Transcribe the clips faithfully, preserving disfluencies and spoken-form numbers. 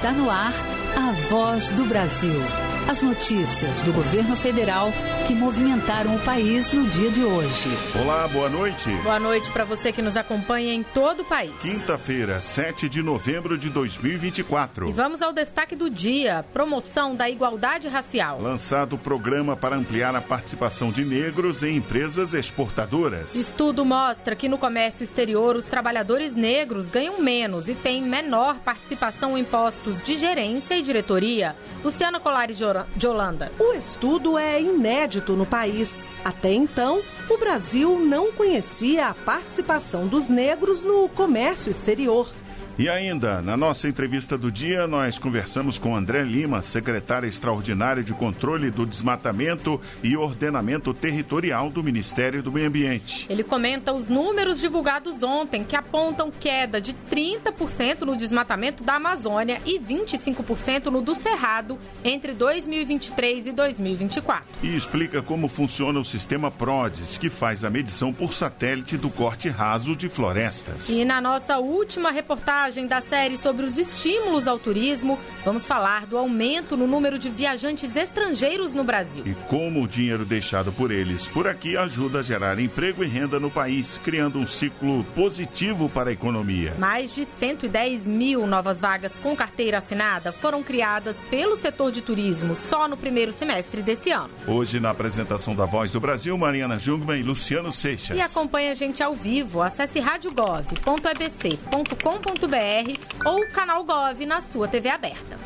Está no ar a Voz do Brasil. As notícias do governo federal que movimentaram o país no dia de hoje. Olá, boa noite. Boa noite para você que nos acompanha em todo o país. Quinta-feira, sete de novembro de dois mil e vinte e quatro. E vamos ao destaque do dia: promoção da igualdade racial. Lançado o programa para ampliar a participação de negros em empresas exportadoras. Estudo mostra que no comércio exterior os trabalhadores negros ganham menos e têm menor participação em postos de gerência e diretoria. Luciana Colares de Holanda. O estudo é inédito no país. Até então, o Brasil não conhecia a participação dos negros no comércio exterior. E ainda, na nossa entrevista do dia, nós conversamos com André Lima, secretário extraordinário de Controle do Desmatamento e Ordenamento Territorial do Ministério do Meio Ambiente. Ele comenta os números divulgados ontem, que apontam queda de trinta por cento no desmatamento da Amazônia e vinte e cinco por cento no do Cerrado entre dois mil e vinte e três e dois mil e vinte e quatro. E explica como funciona o sistema PRODES, que faz a medição por satélite do corte raso de florestas. E na nossa última reportagem da série sobre os estímulos ao turismo, vamos falar do aumento no número de viajantes estrangeiros no Brasil. E como o dinheiro deixado por eles por aqui ajuda a gerar emprego e renda no país, criando um ciclo positivo para a economia. Mais de cento e dez mil novas vagas com carteira assinada foram criadas pelo setor de turismo só no primeiro semestre desse ano. Hoje, na apresentação da Voz do Brasil, Mariana Jungmann e Luciano Seixas. E acompanha a gente ao vivo. Acesse rádio gov ponto e b c ponto com ponto b r ou o canal Gov na sua T V aberta.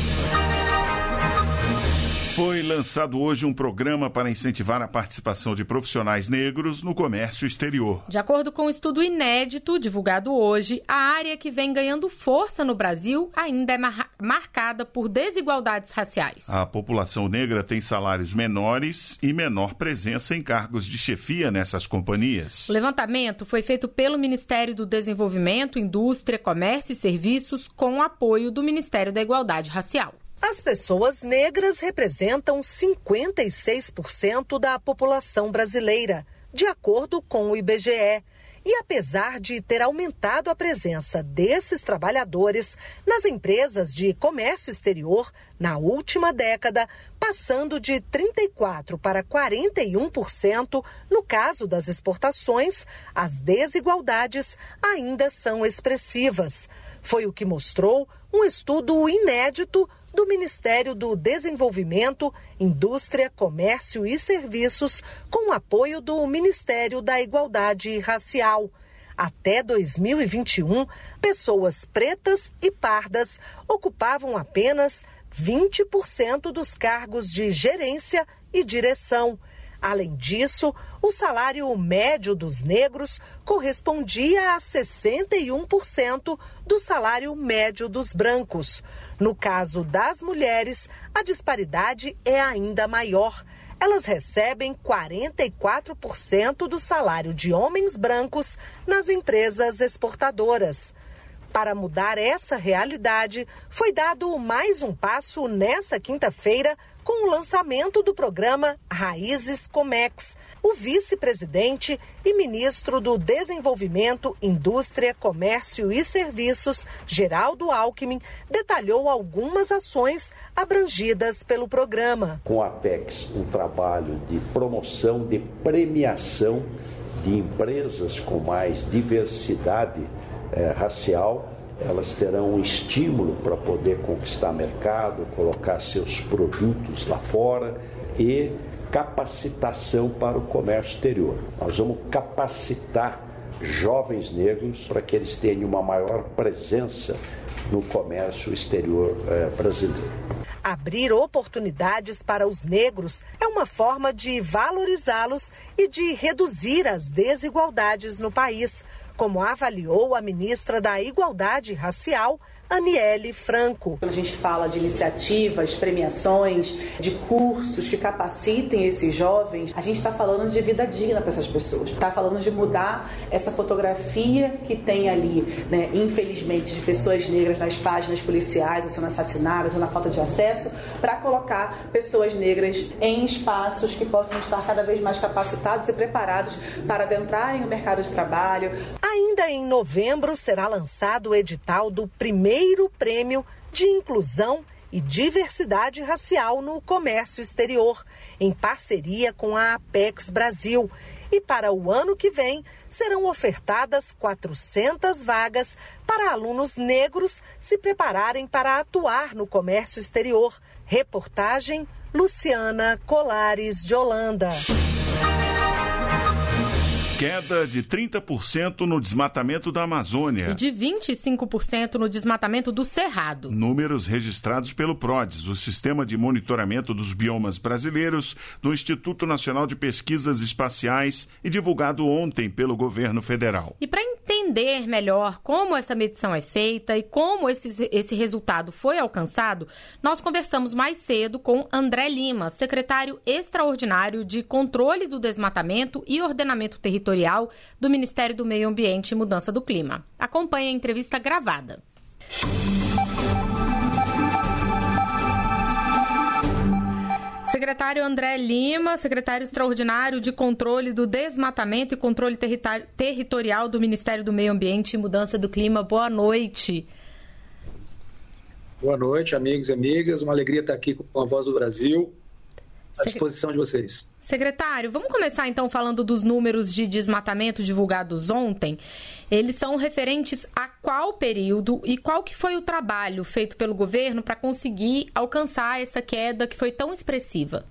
Foi lançado hoje um programa para incentivar a participação de profissionais negros no comércio exterior. De acordo com um estudo inédito divulgado hoje, a área que vem ganhando força no Brasil ainda é mar- marcada por desigualdades raciais. A população negra tem salários menores e menor presença em cargos de chefia nessas companhias. O levantamento foi feito pelo Ministério do Desenvolvimento, Indústria, Comércio e Serviços com o apoio do Ministério da Igualdade Racial. As pessoas negras representam cinquenta e seis por cento da população brasileira, de acordo com o I B G E. E apesar de ter aumentado a presença desses trabalhadores nas empresas de comércio exterior na última década, passando de trinta e quatro por cento para quarenta e um por cento no caso das exportações, as desigualdades ainda são expressivas. Foi o que mostrou um estudo inédito do Ministério do Desenvolvimento, Indústria, Comércio e Serviços, com o apoio do Ministério da Igualdade Racial. Até dois mil e vinte e um, pessoas pretas e pardas ocupavam apenas vinte por cento dos cargos de gerência e direção. Além disso, o salário médio dos negros correspondia a sessenta e um por cento do salário médio dos brancos. No caso das mulheres, a disparidade é ainda maior. Elas recebem quarenta e quatro por cento do salário de homens brancos nas empresas exportadoras. Para mudar essa realidade, foi dado mais um passo nessa quinta-feira com o lançamento do programa Raízes Comex. O vice-presidente e ministro do Desenvolvimento, Indústria, Comércio e Serviços, Geraldo Alckmin, detalhou algumas ações abrangidas pelo programa. Com a Apex, um trabalho de promoção, de premiação de empresas com mais diversidade eh, racial. Elas terão um estímulo para poder conquistar mercado, colocar seus produtos lá fora e capacitação para o comércio exterior. Nós vamos capacitar jovens negros para que eles tenham uma maior presença no comércio exterior eh, brasileiro. Abrir oportunidades para os negros é uma forma de valorizá-los e de reduzir as desigualdades no país, como avaliou a ministra da Igualdade Racial, Aniele Franco. Quando a gente fala de iniciativas, premiações, de cursos que capacitem esses jovens, a gente está falando de vida digna para essas pessoas. Está falando de mudar essa fotografia que tem ali, né, infelizmente, de pessoas negras nas páginas policiais, ou sendo assassinadas, ou na falta de acesso, para colocar pessoas negras em espaços que possam estar cada vez mais capacitados e preparados para adentrarem no mercado de trabalho. Ainda em novembro será lançado o edital do primeiro Primeiro Prêmio de inclusão e diversidade racial no comércio exterior, em parceria com a Apex Brasil. E para o ano que vem, serão ofertadas quatrocentas vagas para alunos negros se prepararem para atuar no comércio exterior. Reportagem Luciana Colares de Holanda. Queda de trinta por cento no desmatamento da Amazônia. E de vinte e cinco por cento no desmatamento do Cerrado. Números registrados pelo PRODES, o Sistema de Monitoramento dos Biomas Brasileiros, do Instituto Nacional de Pesquisas Espaciais e divulgado ontem pelo governo federal. E para entender melhor como essa medição é feita e como esse, esse resultado foi alcançado, nós conversamos mais cedo com André Lima, secretário extraordinário de Controle do Desmatamento e Ordenamento Territorial do Ministério do Meio Ambiente e Mudança do Clima. Acompanhe a entrevista gravada. Secretário André Lima, secretário extraordinário de Controle do Desmatamento e Controle Terri- Territorial do Ministério do Meio Ambiente e Mudança do Clima. Boa noite. Boa noite, amigos e amigas. Uma alegria estar aqui com a Voz do Brasil, à disposição de vocês. Secretário, vamos começar então falando dos números de desmatamento divulgados ontem. Eles são referentes a qual período e qual que foi o trabalho feito pelo governo para conseguir alcançar essa queda que foi tão expressiva?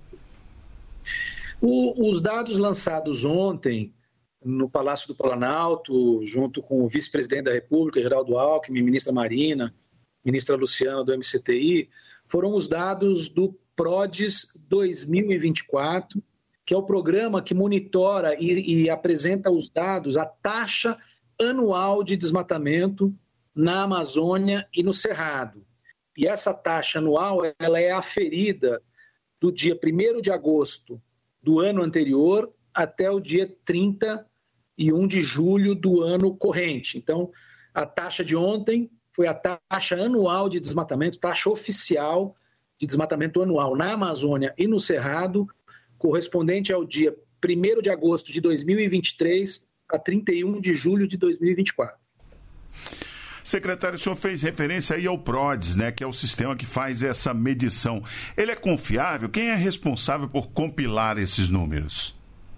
O, os dados lançados ontem no Palácio do Planalto, junto com o vice-presidente da República, Geraldo Alckmin, ministra Marina, ministra Luciana do M C T I, foram os dados do PRODES dois mil e vinte e quatro, que é o programa que monitora e, e apresenta os dados, a taxa anual de desmatamento na Amazônia e no Cerrado. E essa taxa anual ela é aferida do dia primeiro de agosto do ano anterior até o dia trinta e um de julho do ano corrente. Então, a taxa de ontem foi a taxa anual de desmatamento, taxa oficial de desmatamento anual na Amazônia e no Cerrado, correspondente ao dia primeiro de agosto de dois mil e vinte e três a trinta e um de julho de dois mil e vinte e quatro. Secretário, o senhor fez referência aí ao PRODES, né, que é o sistema que faz essa medição. Ele é confiável? Quem é responsável por compilar esses números?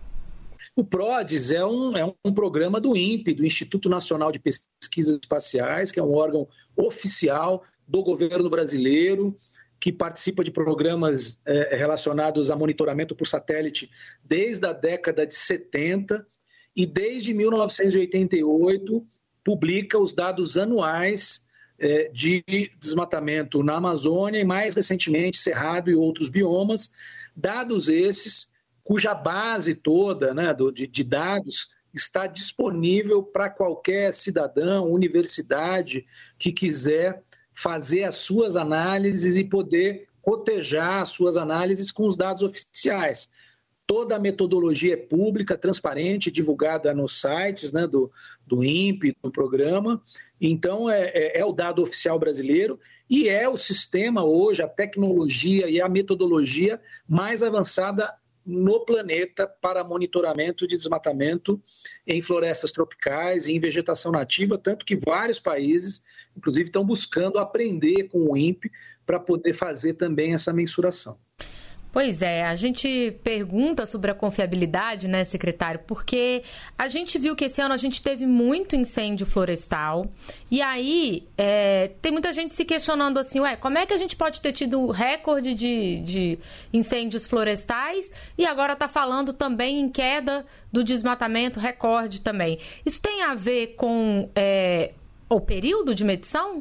O PRODES é um, é um programa do INPE, do Instituto Nacional de Pesquisas Espaciais, que é um órgão oficial do governo brasileiro, que participa de programas eh, relacionados a monitoramento por satélite desde a década de setenta e desde mil novecentos e oitenta e oito publica os dados anuais eh, de desmatamento na Amazônia e mais recentemente Cerrado e outros biomas, dados esses cuja base toda, né, do, de, de dados está disponível para qualquer cidadão, universidade que quiser fazer as suas análises e poder cotejar as suas análises com os dados oficiais. Toda a metodologia é pública, transparente, divulgada nos sites, né, do, do INPE, do programa. Então, é, é, é o dado oficial brasileiro e é o sistema hoje, a tecnologia e a metodologia mais avançada no planeta para monitoramento de desmatamento em florestas tropicais e em vegetação nativa, tanto que vários países, inclusive, estão buscando aprender com o INPE para poder fazer também essa mensuração. Pois é, a gente pergunta sobre a confiabilidade, né, secretário, porque a gente viu que esse ano a gente teve muito incêndio florestal e aí é, tem muita gente se questionando assim, ué, como é que a gente pode ter tido recorde de, de incêndios florestais e agora está falando também em queda do desmatamento, recorde também. Isso tem a ver com é, o período de medição?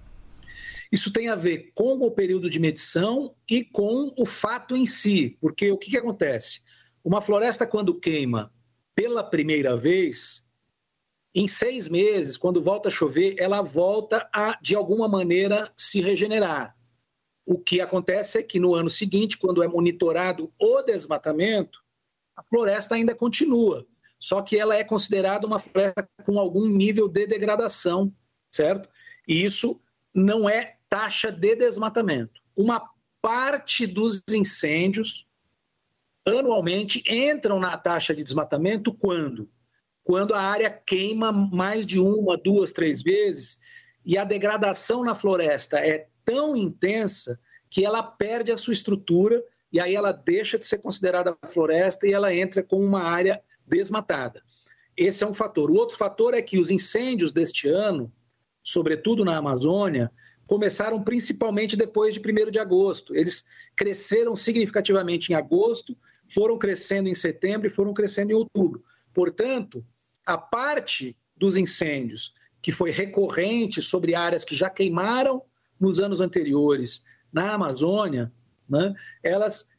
Isso tem a ver com o período de medição e com o fato em si, porque o que, que acontece? Uma floresta, quando queima pela primeira vez, em seis meses, quando volta a chover, ela volta a, de alguma maneira, se regenerar. O que acontece é que no ano seguinte, quando é monitorado o desmatamento, a floresta ainda continua, só que ela é considerada uma floresta com algum nível de degradação, certo? E isso não é taxa de desmatamento. Uma parte dos incêndios anualmente entram na taxa de desmatamento quando? Quando a área queima mais de uma, duas, três vezes e a degradação na floresta é tão intensa que ela perde a sua estrutura e aí ela deixa de ser considerada floresta e ela entra como uma área desmatada. Esse é um fator. O outro fator é que os incêndios deste ano, sobretudo na Amazônia, começaram principalmente depois de primeiro de agosto. Eles cresceram significativamente em agosto, foram crescendo em setembro e foram crescendo em outubro. Portanto, a parte dos incêndios que foi recorrente sobre áreas que já queimaram nos anos anteriores na Amazônia, né, elas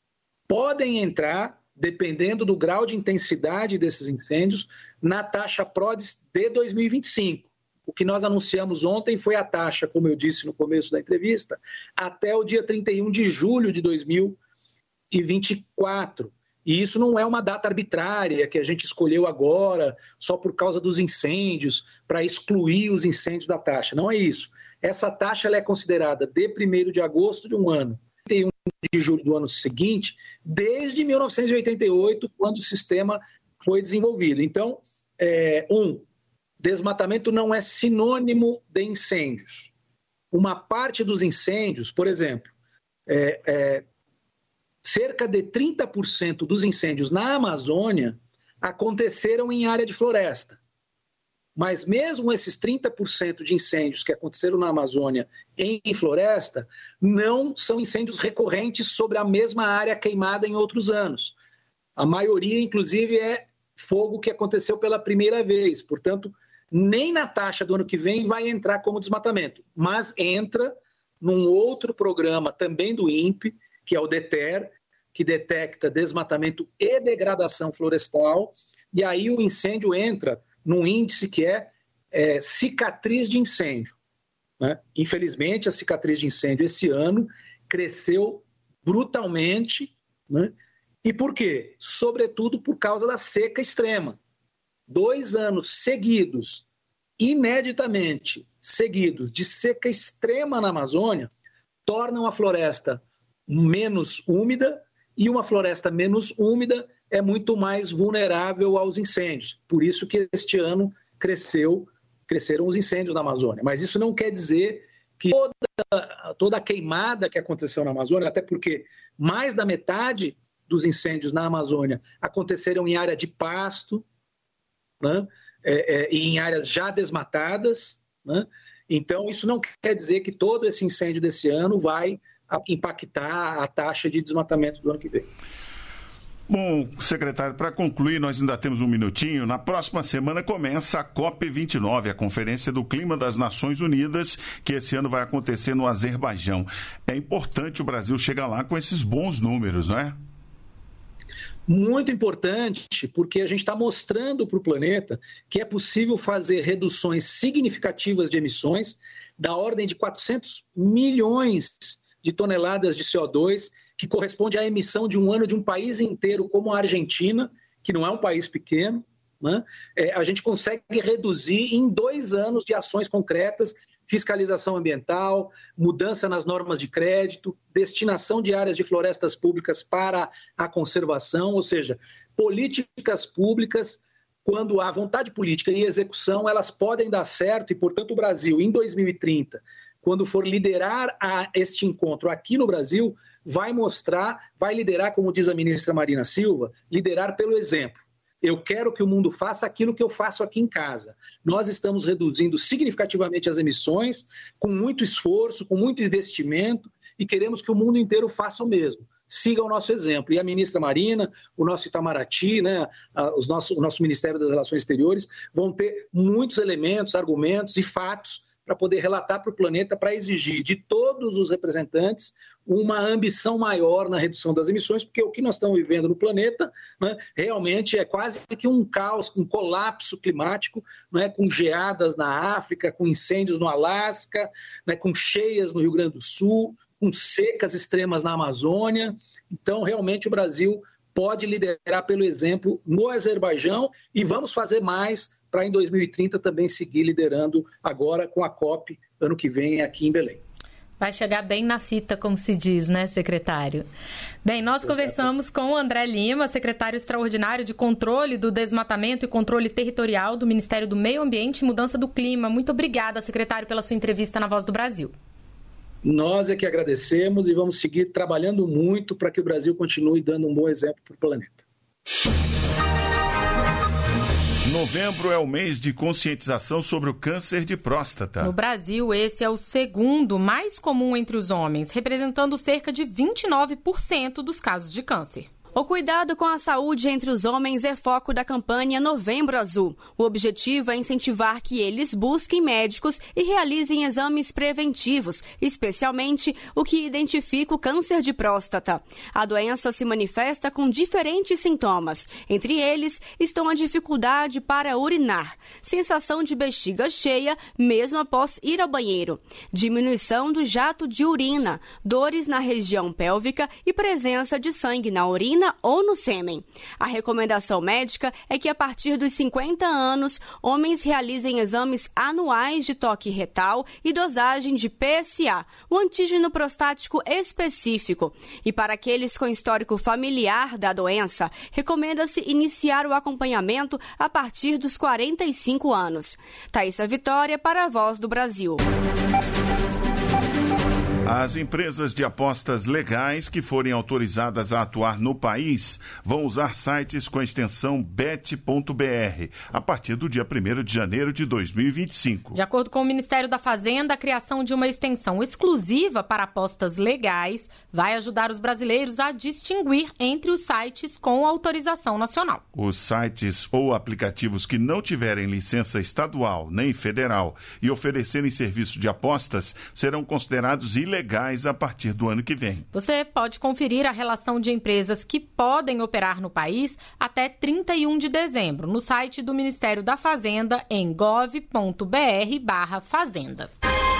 podem entrar, dependendo do grau de intensidade desses incêndios, na taxa PRODES de dois mil e vinte e cinco. O que nós anunciamos ontem foi a taxa, como eu disse no começo da entrevista, até o dia trinta e um de julho de dois mil e vinte e quatro. E isso não é uma data arbitrária que a gente escolheu agora só por causa dos incêndios, para excluir os incêndios da taxa. Não é isso. Essa taxa ela é considerada de primeiro de agosto de um ano, trinta e um de julho do ano seguinte, desde mil novecentos e oitenta e oito, quando o sistema foi desenvolvido. Então, é, um, desmatamento não é sinônimo de incêndios. Uma parte dos incêndios, por exemplo, é, é, cerca de trinta por cento dos incêndios na Amazônia aconteceram em área de floresta. Mas mesmo esses trinta por cento de incêndios que aconteceram na Amazônia em floresta, não são incêndios recorrentes sobre a mesma área queimada em outros anos. A maioria, inclusive, é fogo que aconteceu pela primeira vez. Portanto, nem na taxa do ano que vem vai entrar como desmatamento, mas entra num outro programa também do INPE, que é o DETER, que detecta desmatamento e degradação florestal, e aí o incêndio entra num índice que é, é cicatriz de incêndio. Né? Infelizmente, a cicatriz de incêndio esse ano cresceu brutalmente. Né? E por quê? Sobretudo por causa da seca extrema. Dois anos seguidos, ineditamente seguidos, de seca extrema na Amazônia, tornam a floresta menos úmida, e uma floresta menos úmida é muito mais vulnerável aos incêndios. Por isso que este ano cresceu, cresceram os incêndios na Amazônia. Mas isso não quer dizer que toda, toda a queimada que aconteceu na Amazônia, até porque mais da metade dos incêndios na Amazônia aconteceram em área de pasto, né? é, é, e em áreas já desmatadas. Né? Então, isso não quer dizer que todo esse incêndio desse ano vai impactar a taxa de desmatamento do ano que vem. Bom, secretário, para concluir, nós ainda temos um minutinho. Na próxima semana começa a COP vinte e nove, a Conferência do Clima das Nações Unidas, que esse ano vai acontecer no Azerbaijão. É importante o Brasil chegar lá com esses bons números, não é? Muito importante, porque a gente está mostrando para o planeta que é possível fazer reduções significativas de emissões da ordem de quatrocentos milhões de toneladas de C O dois, que corresponde à emissão de um ano de um país inteiro como a Argentina, que não é um país pequeno. Né? É, a gente consegue reduzir em dois anos de ações concretas, fiscalização ambiental, mudança nas normas de crédito, destinação de áreas de florestas públicas para a conservação, ou seja, políticas públicas, quando há vontade política e execução, elas podem dar certo e, portanto, o Brasil, em dois mil e trinta, quando for liderar a este encontro aqui no Brasil, vai mostrar, vai liderar, como diz a ministra Marina Silva, liderar pelo exemplo. Eu quero que o mundo faça aquilo que eu faço aqui em casa. Nós estamos reduzindo significativamente as emissões, com muito esforço, com muito investimento, e queremos que o mundo inteiro faça o mesmo. Siga o nosso exemplo. E a ministra Marina, o nosso Itamaraty, né, os nosso, o nosso Ministério das Relações Exteriores vão ter muitos elementos, argumentos e fatos para poder relatar para o planeta, para exigir de todos os representantes uma ambição maior na redução das emissões, porque o que nós estamos vivendo no planeta, né, realmente é quase que um caos, um colapso climático, né, com geadas na África, com incêndios no Alasca, né, com cheias no Rio Grande do Sul, com secas extremas na Amazônia. Então, realmente, o Brasil pode liderar pelo exemplo no Azerbaijão e vamos fazer mais para em dois mil e trinta também seguir liderando agora com a COP ano que vem aqui em Belém. Vai chegar bem na fita, como se diz, né, secretário? Bem, nós Exato. Conversamos com o André Lima, secretário extraordinário de Controle do Desmatamento e Controle Territorial do Ministério do Meio Ambiente e Mudança do Clima. Muito obrigada, secretário, pela sua entrevista na Voz do Brasil. Nós é que agradecemos e vamos seguir trabalhando muito para que o Brasil continue dando um bom exemplo para o planeta. Novembro é o mês de conscientização sobre o câncer de próstata. No Brasil, esse é o segundo mais comum entre os homens, representando cerca de vinte e nove por cento dos casos de câncer. O cuidado com a saúde entre os homens é foco da campanha Novembro Azul. O objetivo é incentivar que eles busquem médicos e realizem exames preventivos, especialmente o que identifica o câncer de próstata. A doença se manifesta com diferentes sintomas. Entre eles estão a dificuldade para urinar, sensação de bexiga cheia mesmo após ir ao banheiro, diminuição do jato de urina, dores na região pélvica e presença de sangue na urina ou no sêmen. A recomendação médica é que a partir dos cinquenta anos, homens realizem exames anuais de toque retal e dosagem de P S A, o antígeno prostático específico. E para aqueles com histórico familiar da doença, recomenda-se iniciar o acompanhamento a partir dos quarenta e cinco anos. Thaísa Vitória para a Voz do Brasil. As empresas de apostas legais que forem autorizadas a atuar no país vão usar sites com a extensão bet ponto b r a partir do dia primeiro de janeiro de dois mil e vinte e cinco. De acordo com o Ministério da Fazenda, a criação de uma extensão exclusiva para apostas legais vai ajudar os brasileiros a distinguir entre os sites com autorização nacional. Os sites ou aplicativos que não tiverem licença estadual nem federal e oferecerem serviço de apostas serão considerados ilegais legais a partir do ano que vem. Você pode conferir a relação de empresas que podem operar no país até trinta e um de dezembro no site do Ministério da Fazenda em gov ponto b r barra fazenda.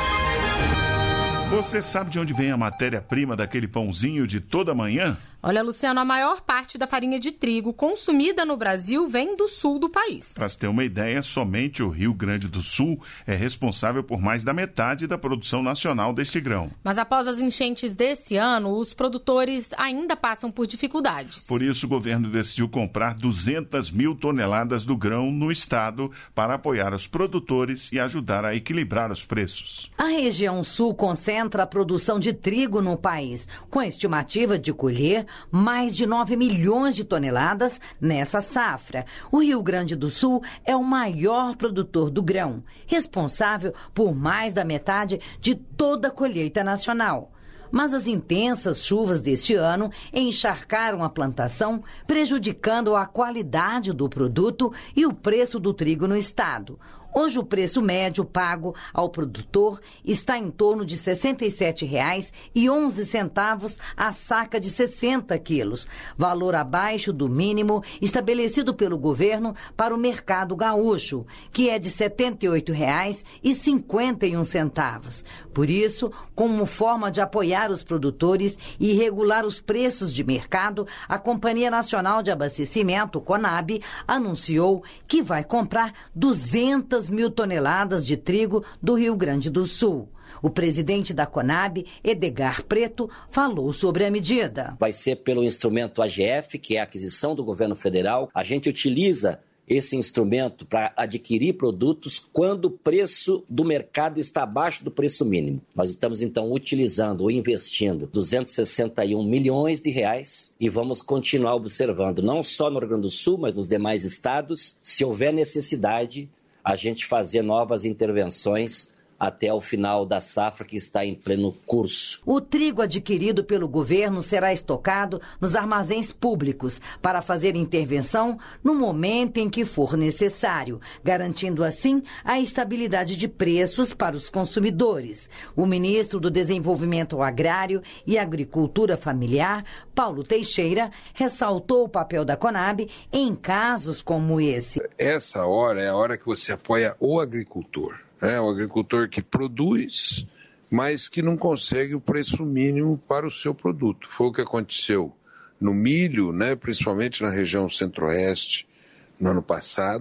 Você sabe de onde vem a matéria-prima daquele pãozinho de toda manhã? Olha, Luciano, a maior parte da farinha de trigo consumida no Brasil vem do sul do país. Para se ter uma ideia, somente o Rio Grande do Sul é responsável por mais da metade da produção nacional deste grão. Mas após as enchentes desse ano, os produtores ainda passam por dificuldades. Por isso, o governo decidiu comprar duzentas mil toneladas do grão no estado para apoiar os produtores e ajudar a equilibrar os preços. A região sul concentra a produção de trigo no país, com a estimativa de colher mais de nove milhões de toneladas nessa safra. O Rio Grande do Sul é o maior produtor do grão, responsável por mais da metade de toda a colheita nacional. Mas as intensas chuvas deste ano encharcaram a plantação, prejudicando a qualidade do produto e o preço do trigo no estado. Hoje o preço médio pago ao produtor está em torno de sessenta e sete reais e onze centavos a saca de sessenta quilos, valor abaixo do mínimo estabelecido pelo governo para o mercado gaúcho, que é de setenta e oito reais e cinquenta e um centavos. Por isso, como forma de apoiar os produtores e regular os preços de mercado, a Companhia Nacional de Abastecimento, CONAB, anunciou que vai comprar duzentas mil toneladas de trigo do Rio Grande do Sul. O presidente da CONAB, Edgar Preto, falou sobre a medida. Vai ser pelo instrumento A G F, que é a aquisição do governo federal. A gente utiliza esse instrumento para adquirir produtos quando o preço do mercado está abaixo do preço mínimo. Nós estamos, então, utilizando ou investindo duzentos e sessenta e um milhões de reais e vamos continuar observando, não só no Rio Grande do Sul, mas nos demais estados, se houver necessidade, a gente fazer novas intervenções até o final da safra que está em pleno curso. O trigo adquirido pelo governo será estocado nos armazéns públicos para fazer intervenção no momento em que for necessário, garantindo assim a estabilidade de preços para os consumidores. O ministro do Desenvolvimento Agrário e Agricultura Familiar, Paulo Teixeira, ressaltou o papel da CONAB em casos como esse. Essa hora é a hora que você apoia o agricultor. É, o agricultor que produz, mas que não consegue o preço mínimo para o seu produto. Foi o que aconteceu no milho, né, principalmente na região centro-oeste, no ano passado.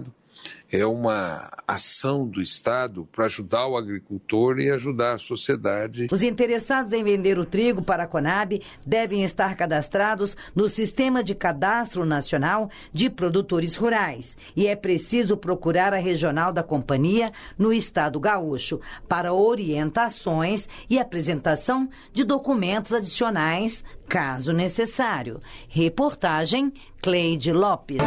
é uma ação do Estado para ajudar o agricultor e ajudar a sociedade. Os interessados em vender o trigo para a Conab devem estar cadastrados no Sistema de Cadastro Nacional de Produtores Rurais e é preciso procurar a regional da companhia no Estado Gaúcho para orientações e apresentação de documentos adicionais, caso necessário. Reportagem Cleide Lopes.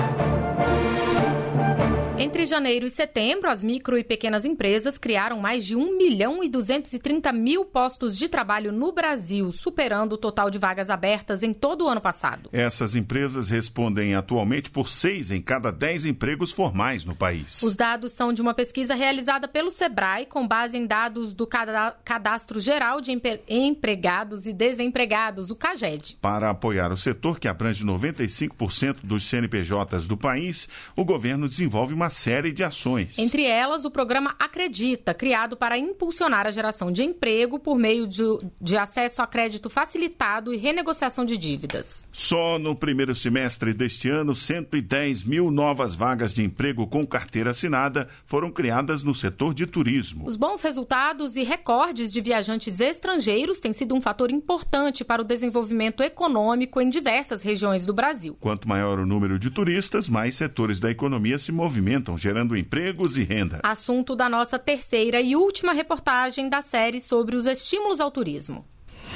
Entre janeiro e setembro, as micro e pequenas empresas criaram mais de um milhão e duzentos e trinta mil postos de trabalho no Brasil, superando o total de vagas abertas em todo o ano passado. Essas empresas respondem atualmente por seis em cada dez empregos formais no país. Os dados são de uma pesquisa realizada pelo Sebrae, com base em dados do Cadastro Geral de Empregados e Desempregados, o CAGED. Para apoiar o setor, que abrange noventa e cinco por cento dos C N P Js do país, o governo desenvolve uma série de ações. Entre elas, o programa Acredita, criado para impulsionar a geração de emprego por meio de, de acesso a crédito facilitado e renegociação de dívidas. Só no primeiro semestre deste ano, cento e dez mil novas vagas de emprego com carteira assinada foram criadas no setor de turismo. Os bons resultados e recordes de viajantes estrangeiros têm sido um fator importante para o desenvolvimento econômico em diversas regiões do Brasil. Quanto maior o número de turistas, mais setores da economia se movimentam, gerando empregos e renda. Assunto da nossa terceira e última reportagem da série sobre os estímulos ao turismo.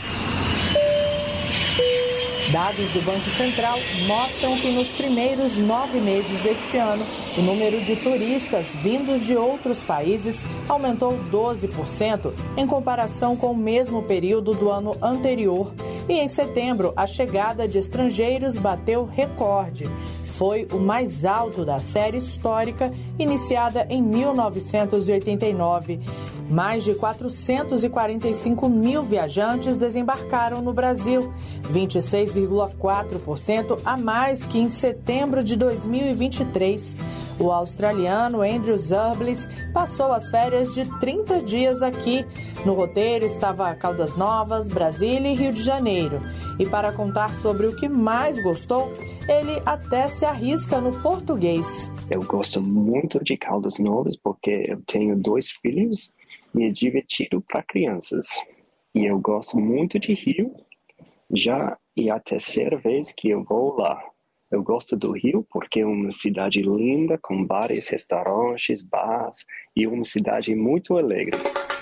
Dados do Banco Central mostram que nos primeiros nove meses deste ano, o número de turistas vindos de outros países aumentou doze por cento em comparação com o mesmo período do ano anterior. E em setembro, a chegada de estrangeiros bateu recorde. Foi o mais alto da série histórica, iniciada em mil novecentos e oitenta e nove. Mais de quatrocentos e quarenta e cinco mil viajantes desembarcaram no Brasil, vinte e seis vírgula quatro por cento a mais que em setembro de dois mil e vinte e três. O australiano Andrew Zurbliss passou as férias de trinta dias aqui. No roteiro estava Caldas Novas, Brasília e Rio de Janeiro. E para contar sobre o que mais gostou, ele até se arrisca no português. Eu gosto muito de Caldas Novas porque eu tenho dois filhos e é divertido para crianças. E eu gosto muito de Rio, já é a terceira vez que eu vou lá. Eu gosto do Rio porque é uma cidade linda, com vários restaurantes, bares e uma cidade muito alegre.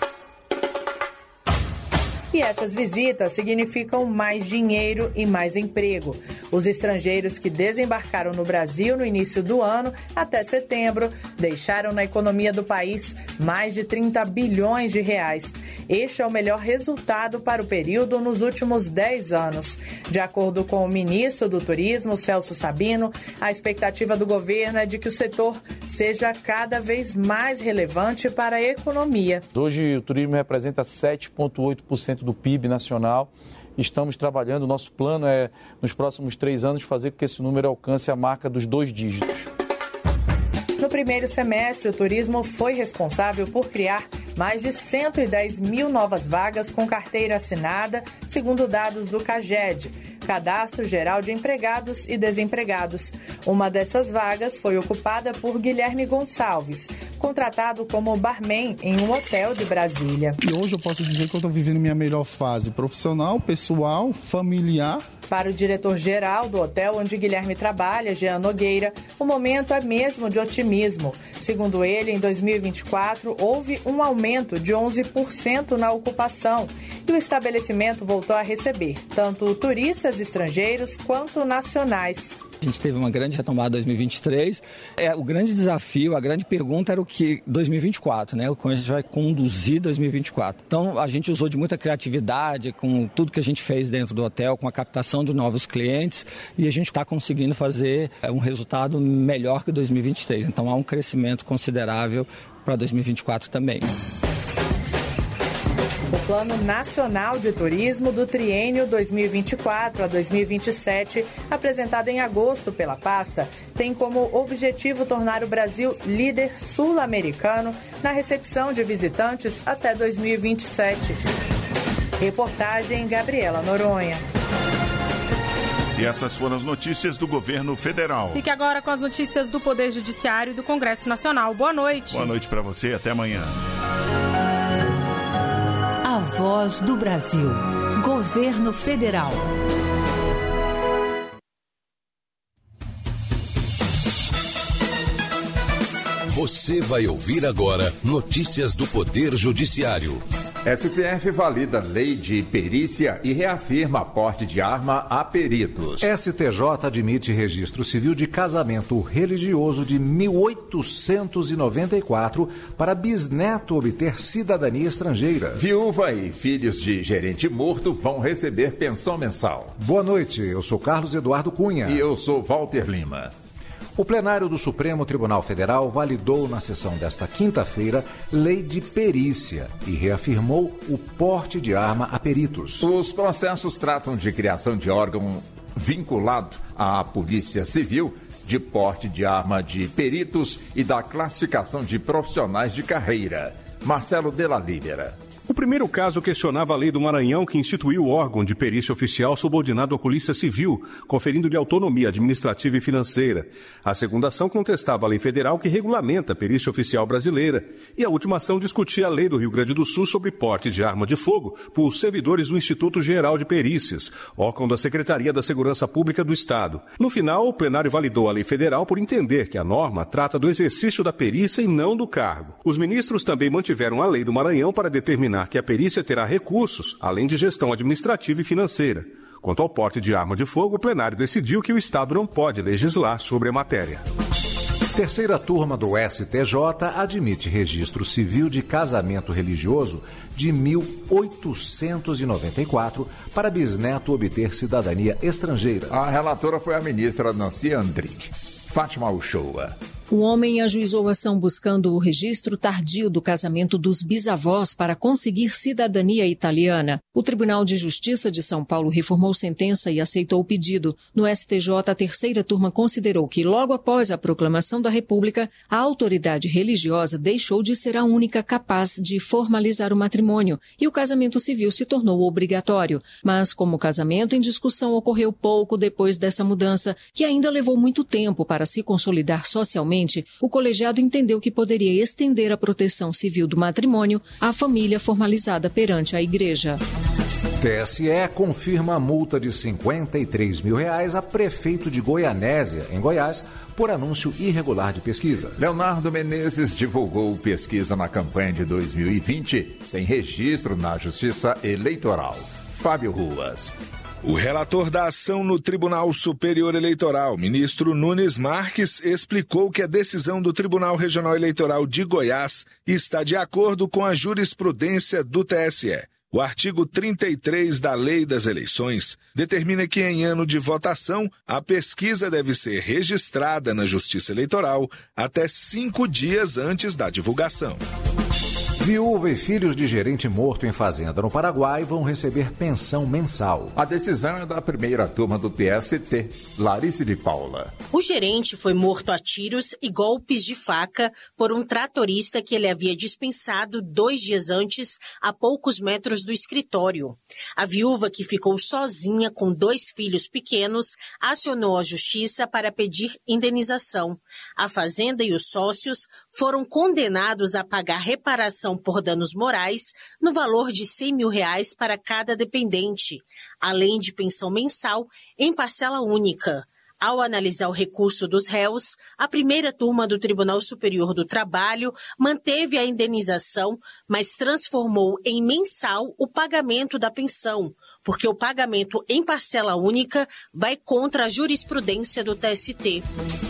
E essas visitas significam mais dinheiro e mais emprego. Os estrangeiros que desembarcaram no Brasil no início do ano, até setembro, deixaram na economia do país mais de trinta bilhões de reais. Este é o melhor resultado para o período nos últimos dez anos. De acordo com o ministro do Turismo, Celso Sabino, a expectativa do governo é de que o setor seja cada vez mais relevante para a economia. Hoje o turismo representa sete vírgula oito por cento do P I B nacional. Estamos trabalhando, o nosso plano é, nos próximos três anos, fazer com que esse número alcance a marca dos dois dígitos. No primeiro semestre, o turismo foi responsável por criar mais de cento e dez mil novas vagas com carteira assinada, segundo dados do CAGED, Cadastro Geral de Empregados e Desempregados. Uma dessas vagas foi ocupada por Guilherme Gonçalves, contratado como barman em um hotel de Brasília. E hoje eu posso dizer que eu estou vivendo minha melhor fase profissional, pessoal, familiar. Para o diretor-geral do hotel onde Guilherme trabalha, Jean Nogueira, o momento é mesmo de otimismo. Segundo ele, em dois mil e vinte e quatro, houve um aumento de onze por cento na ocupação e o estabelecimento voltou a receber tanto turistas estrangeiros quanto nacionais. A gente teve uma grande retomada em dois mil e vinte e três. É, o grande desafio, a grande pergunta era o que dois mil e vinte e quatro, né? Como a gente vai conduzir dois mil e vinte e quatro. Então, a gente usou de muita criatividade com tudo que a gente fez dentro do hotel, com a captação de novos clientes, e a gente está conseguindo fazer um resultado melhor que dois mil e vinte e três. Então, há um crescimento considerável para dois mil e vinte e quatro também. O Plano Nacional de Turismo do triênio dois mil e vinte e quatro a dois mil e vinte e sete, apresentado em agosto pela pasta, tem como objetivo tornar o Brasil líder sul-americano na recepção de visitantes até dois mil e vinte e sete. Reportagem Gabriela Noronha. E essas foram as notícias do governo federal. Fique agora com as notícias do Poder Judiciário e do Congresso Nacional. Boa noite. Boa noite para você, até amanhã. A Voz do Brasil. Governo Federal. Você vai ouvir agora notícias do Poder Judiciário. S T F valida lei de perícia e reafirma porte de arma a peritos. S T J admite registro civil de casamento religioso de mil oitocentos e noventa e quatro para bisneto obter cidadania estrangeira. Viúva e filhos de gerente morto vão receber pensão mensal. Boa noite, eu sou Carlos Eduardo Cunha. E eu sou Walter Lima. O plenário do Supremo Tribunal Federal validou na sessão desta quinta-feira lei de perícia e reafirmou o porte de arma a peritos. Os processos tratam de criação de órgão vinculado à Polícia Civil, de porte de arma de peritos e da classificação de profissionais de carreira. Marcelo Della Libera. O primeiro caso questionava a lei do Maranhão, que instituiu o órgão de perícia oficial subordinado à Polícia Civil, conferindo-lhe autonomia administrativa e financeira. A segunda ação contestava a lei federal que regulamenta a perícia oficial brasileira. E a última ação discutia a lei do Rio Grande do Sul sobre porte de arma de fogo por servidores do Instituto Geral de Perícias, órgão da Secretaria da Segurança Pública do Estado. No final, o plenário validou a lei federal por entender que a norma trata do exercício da perícia e não do cargo. Os ministros também mantiveram a lei do Maranhão para determinar que a perícia terá recursos, além de gestão administrativa e financeira. Quanto ao porte de arma de fogo, o plenário decidiu que o Estado não pode legislar sobre a matéria. Terceira turma do S T J admite registro civil de casamento religioso de mil oitocentos e noventa e quatro para bisneto obter cidadania estrangeira. A relatora foi a ministra Nancy Andrighi. Fátima Uchoa. O homem ajuizou ação buscando o registro tardio do casamento dos bisavós para conseguir cidadania italiana. O Tribunal de Justiça de São Paulo reformou sentença e aceitou o pedido. No S T J, a terceira turma considerou que, logo após a proclamação da República, a autoridade religiosa deixou de ser a única capaz de formalizar o matrimônio e o casamento civil se tornou obrigatório. Mas, como o casamento em discussão ocorreu pouco depois dessa mudança, que ainda levou muito tempo para se consolidar socialmente, o colegiado entendeu que poderia estender a proteção civil do matrimônio à família formalizada perante a Igreja. T S E confirma a multa de cinquenta e três mil reais a prefeito de Goianésia, em Goiás, por anúncio irregular de pesquisa. Leonardo Menezes divulgou pesquisa na campanha de dois mil e vinte, sem registro na Justiça Eleitoral. Fábio Ruas. O relator da ação no Tribunal Superior Eleitoral, ministro Nunes Marques, explicou que a decisão do Tribunal Regional Eleitoral de Goiás está de acordo com a jurisprudência do T S E. O artigo trinta e três da Lei das Eleições determina que, em ano de votação, a pesquisa deve ser registrada na Justiça Eleitoral até cinco dias antes da divulgação. Viúva e filhos de gerente morto em fazenda no Paraguai vão receber pensão mensal. A decisão é da primeira turma do T S T, Larissa de Paula. O gerente foi morto a tiros e golpes de faca por um tratorista que ele havia dispensado dois dias antes, a poucos metros do escritório. A viúva, que ficou sozinha com dois filhos pequenos, acionou a justiça para pedir indenização. A fazenda e os sócios foram condenados a pagar reparação por danos morais no valor de cem mil reais para cada dependente, além de pensão mensal em parcela única. Ao analisar o recurso dos réus, a primeira turma do Tribunal Superior do Trabalho manteve a indenização, mas transformou em mensal o pagamento da pensão, porque o pagamento em parcela única vai contra a jurisprudência do T S T.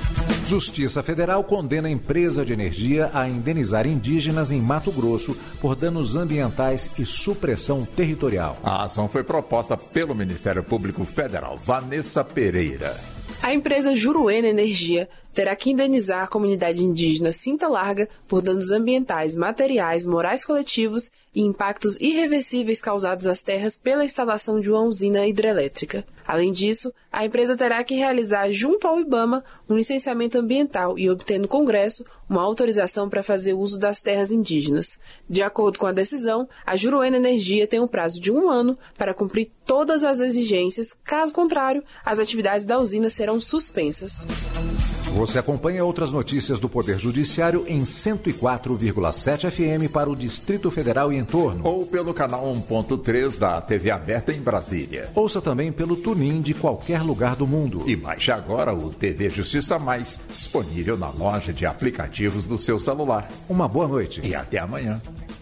Justiça Federal condena a empresa de energia a indenizar indígenas em Mato Grosso por danos ambientais e supressão territorial. A ação foi proposta pelo Ministério Público Federal. Vanessa Pereira. A empresa Juruena Energia terá que indenizar a comunidade indígena Cinta Larga por danos ambientais, materiais, morais coletivos e impactos irreversíveis causados às terras pela instalação de uma usina hidrelétrica. Além disso, a empresa terá que realizar junto ao IBAMA um licenciamento ambiental e obter no Congresso uma autorização para fazer uso das terras indígenas. De acordo com a decisão, a Juruena Energia tem um prazo de um ano para cumprir todas as exigências. Caso contrário, as atividades da usina serão suspensas. Você acompanha outras notícias do Poder Judiciário em cento e quatro vírgula sete F M para o Distrito Federal e entorno. Ou pelo canal um ponto três da T V aberta em Brasília. Ouça também pelo TuneIn de qualquer lugar do mundo. E baixe agora o T V Justiça Mais, disponível na loja de aplicativos do seu celular. Uma boa noite. E até amanhã.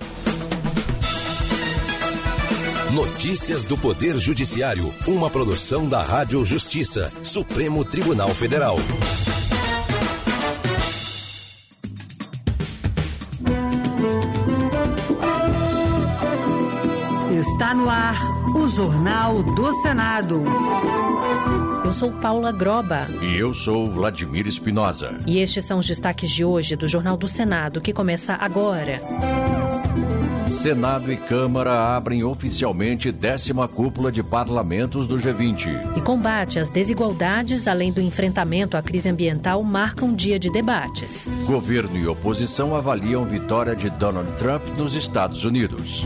Notícias do Poder Judiciário, uma produção da Rádio Justiça, Supremo Tribunal Federal. Está no ar o Jornal do Senado. Eu sou Paula Groba. E eu sou Vladimir Espinosa. E estes são os destaques de hoje do Jornal do Senado, que começa agora. Senado e Câmara abrem oficialmente décima cúpula de parlamentos do G vinte. E combate às desigualdades, além do enfrentamento à crise ambiental, marcam dia de debates. Governo e oposição avaliam vitória de Donald Trump nos Estados Unidos.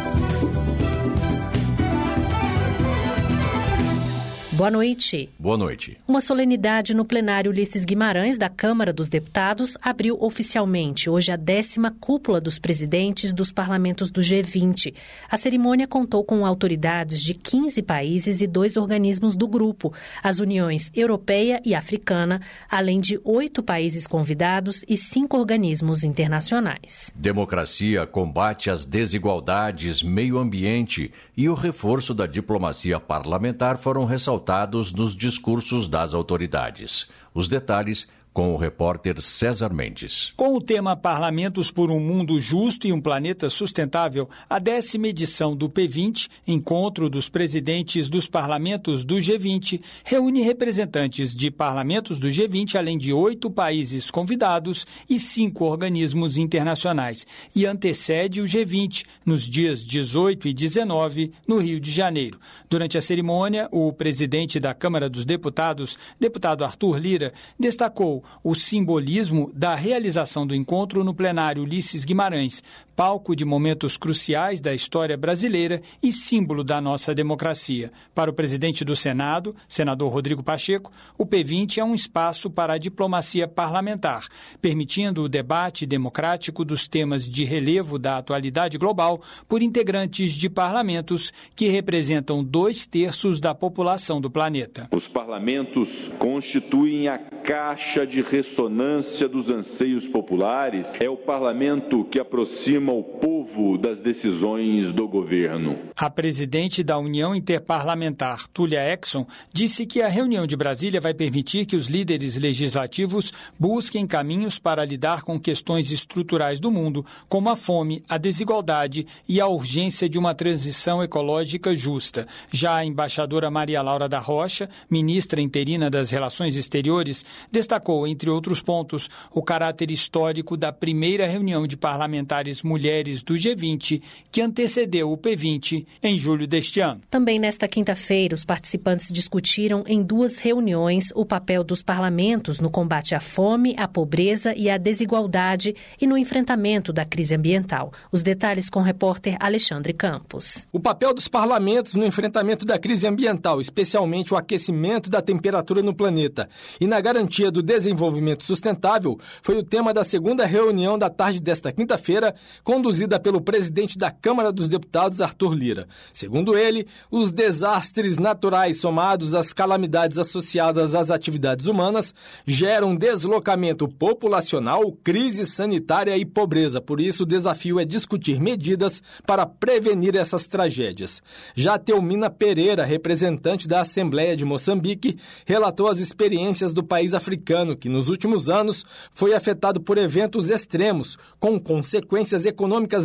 Boa noite. Boa noite. Uma solenidade no plenário Ulisses Guimarães da Câmara dos Deputados abriu oficialmente hoje a décima cúpula dos presidentes dos parlamentos do G vinte. A cerimônia contou com autoridades de quinze países e dois organismos do grupo, as Uniões Europeia e Africana, além de oito países convidados e cinco organismos internacionais. Democracia, combate às desigualdades, meio ambiente e o reforço da diplomacia parlamentar foram ressaltados nos discursos das autoridades. Os detalhes com o repórter César Mendes. Com o tema Parlamentos por um Mundo Justo e um Planeta Sustentável, a décima edição do P vinte, Encontro dos Presidentes dos Parlamentos do G vinte, reúne representantes de parlamentos do G vinte, além de oito países convidados e cinco organismos internacionais, e antecede o G vinte nos dias dezoito e dezenove, no Rio de Janeiro. Durante a cerimônia, o presidente da Câmara dos Deputados, deputado Arthur Lira, destacou o simbolismo da realização do encontro no plenário Ulisses Guimarães, palco de momentos cruciais da história brasileira e símbolo da nossa democracia. Para o presidente do Senado, senador Rodrigo Pacheco, o P vinte é um espaço para a diplomacia parlamentar, permitindo o debate democrático dos temas de relevo da atualidade global por integrantes de parlamentos que representam dois terços da população do planeta. Os parlamentos constituem a caixa de ressonância dos anseios populares. É o parlamento que aproxima o povo das decisões do governo. A presidente da União Interparlamentar, Túlia Exxon, disse que a reunião de Brasília vai permitir que os líderes legislativos busquem caminhos para lidar com questões estruturais do mundo, como a fome, a desigualdade e a urgência de uma transição ecológica justa. Já a embaixadora Maria Laura da Rocha, ministra interina das Relações Exteriores, destacou, entre outros pontos, o caráter histórico da primeira reunião de parlamentares mulheres do G vinte, que antecedeu o P vinte em julho deste ano. Também nesta quinta-feira, os participantes discutiram em duas reuniões o papel dos parlamentos no combate à fome, à pobreza e à desigualdade e no enfrentamento da crise ambiental. Os detalhes com o repórter Alexandre Campos. O papel dos parlamentos no enfrentamento da crise ambiental, especialmente o aquecimento da temperatura no planeta, e na garantia do desenvolvimento sustentável, foi o tema da segunda reunião da tarde desta quinta-feira, conduzida pelo presidente da Câmara dos Deputados, Arthur Lira. Segundo ele, os desastres naturais somados às calamidades associadas às atividades humanas geram deslocamento populacional, crise sanitária e pobreza. Por isso, o desafio é discutir medidas para prevenir essas tragédias. Já Teumina Pereira, representante da Assembleia de Moçambique, relatou as experiências do país africano, que nos últimos anos foi afetado por eventos extremos, com consequências econômicas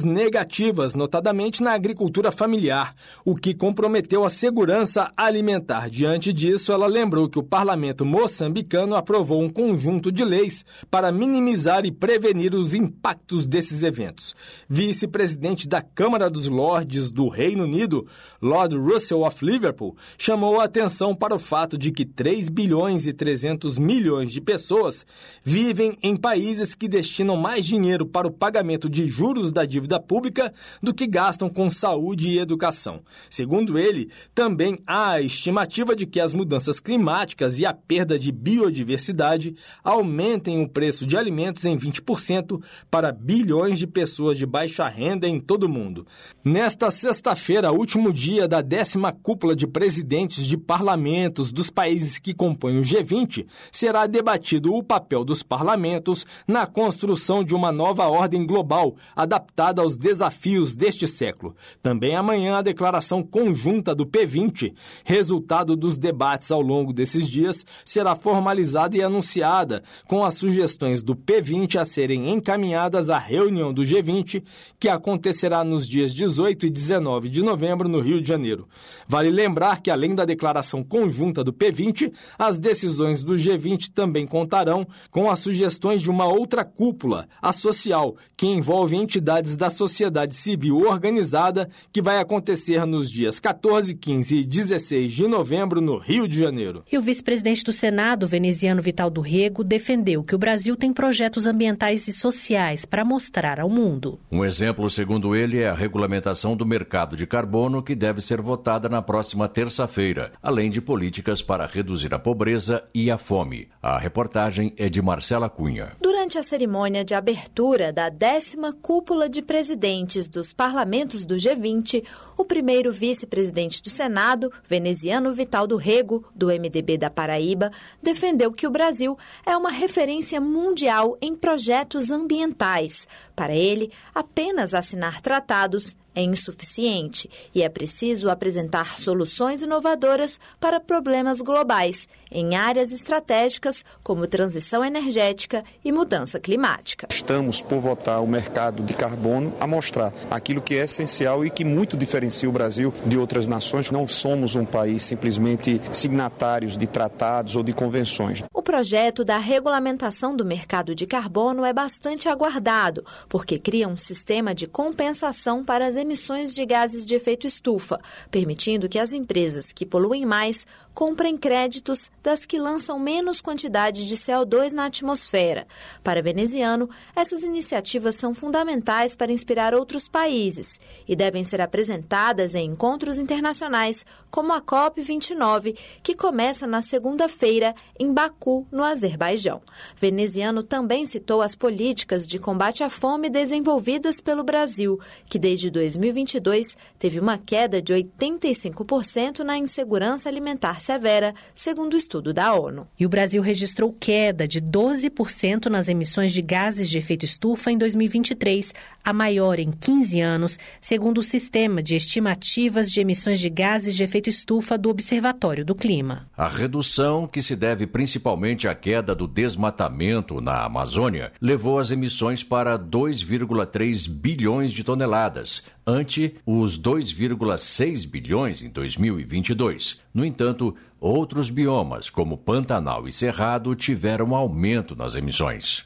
surpresas negativas, notadamente na agricultura familiar, o que comprometeu a segurança alimentar. Diante disso, ela lembrou que o parlamento moçambicano aprovou um conjunto de leis para minimizar e prevenir os impactos desses eventos. Vice-presidente da Câmara dos Lordes do Reino Unido, Lord Russell of Liverpool, chamou a atenção para o fato de que três bilhões e trezentos milhões de pessoas vivem em países que destinam mais dinheiro para o pagamento de juros da dívida pública do que gastam com saúde e educação. Segundo ele, também há a estimativa de que as mudanças climáticas e a perda de biodiversidade aumentem o preço de alimentos em vinte por cento para bilhões de pessoas de baixa renda em todo o mundo. Nesta sexta-feira, último dia da décima cúpula de presidentes de parlamentos dos países que compõem o G vinte, será debatido o papel dos parlamentos na construção de uma nova ordem global adaptada aos desafios deste século. Também amanhã a declaração conjunta do P vinte, resultado dos debates ao longo desses dias, será formalizada e anunciada, com as sugestões do P vinte a serem encaminhadas à reunião do G vinte, que acontecerá nos dias dezoito e dezenove de novembro no Rio de Janeiro. Vale lembrar que, além da declaração conjunta do P vinte, as decisões do G vinte também contarão com as sugestões de uma outra cúpula, a social, que envolve entidades da sociedade civil organizada, que vai acontecer nos dias quatorze, quinze e dezesseis de novembro no Rio de Janeiro. E o vice-presidente do Senado, veneziano Vital do Rego, defendeu que o Brasil tem projetos ambientais e sociais para mostrar ao mundo. Um exemplo, segundo ele, é a regulamentação do mercado de carbono, que deve ser votada na próxima terça-feira, além de políticas para reduzir a pobreza e a fome. A reportagem é de Marcela Cunha. Durante a cerimônia de abertura da décima cúpula de presidentes dos parlamentos do G vinte, o primeiro vice-presidente do Senado, veneziano Vital do Rego, do M D B da Paraíba, defendeu que o Brasil é uma referência mundial em projetos ambientais. Para ele, apenas assinar tratados é insuficiente e é preciso apresentar soluções inovadoras para problemas globais em áreas estratégicas como transição energética e mudança climática. Estamos por votar o mercado de carbono a mostrar aquilo que é essencial e que muito diferencia o Brasil de outras nações. Não somos um país simplesmente signatários de tratados ou de convenções. O projeto da regulamentação do mercado de carbono é bastante aguardado, porque cria um sistema de compensação para as emissões de gases de efeito estufa, permitindo que as empresas que poluem mais comprem créditos das que lançam menos quantidade de C O dois na atmosfera. Para veneziano, essas iniciativas são fundamentais para inspirar outros países e devem ser apresentadas em encontros internacionais como a COP vinte e nove, que começa na segunda-feira em Baku, no Azerbaijão. Veneziano também citou as políticas de combate à fome desenvolvidas pelo Brasil, que desde dois mil e vinte e dois teve uma queda de oitenta e cinco por cento na insegurança alimentar severa, segundo o estudo da ONU. E o Brasil registrou queda de doze por cento nas emissões de gases de efeito estufa em dois mil e vinte e três, a maior em quinze anos, segundo o Sistema de Estimativas de Emissões de Gases de Efeito Estufa do Observatório do Clima. A redução, que se deve principalmente à queda do desmatamento na Amazônia, levou as emissões para dois vírgula três bilhões de toneladas, ante os dois vírgula seis bilhões em dois mil e vinte e dois. No entanto, outros biomas, como Pantanal e Cerrado, tiveram aumento nas emissões.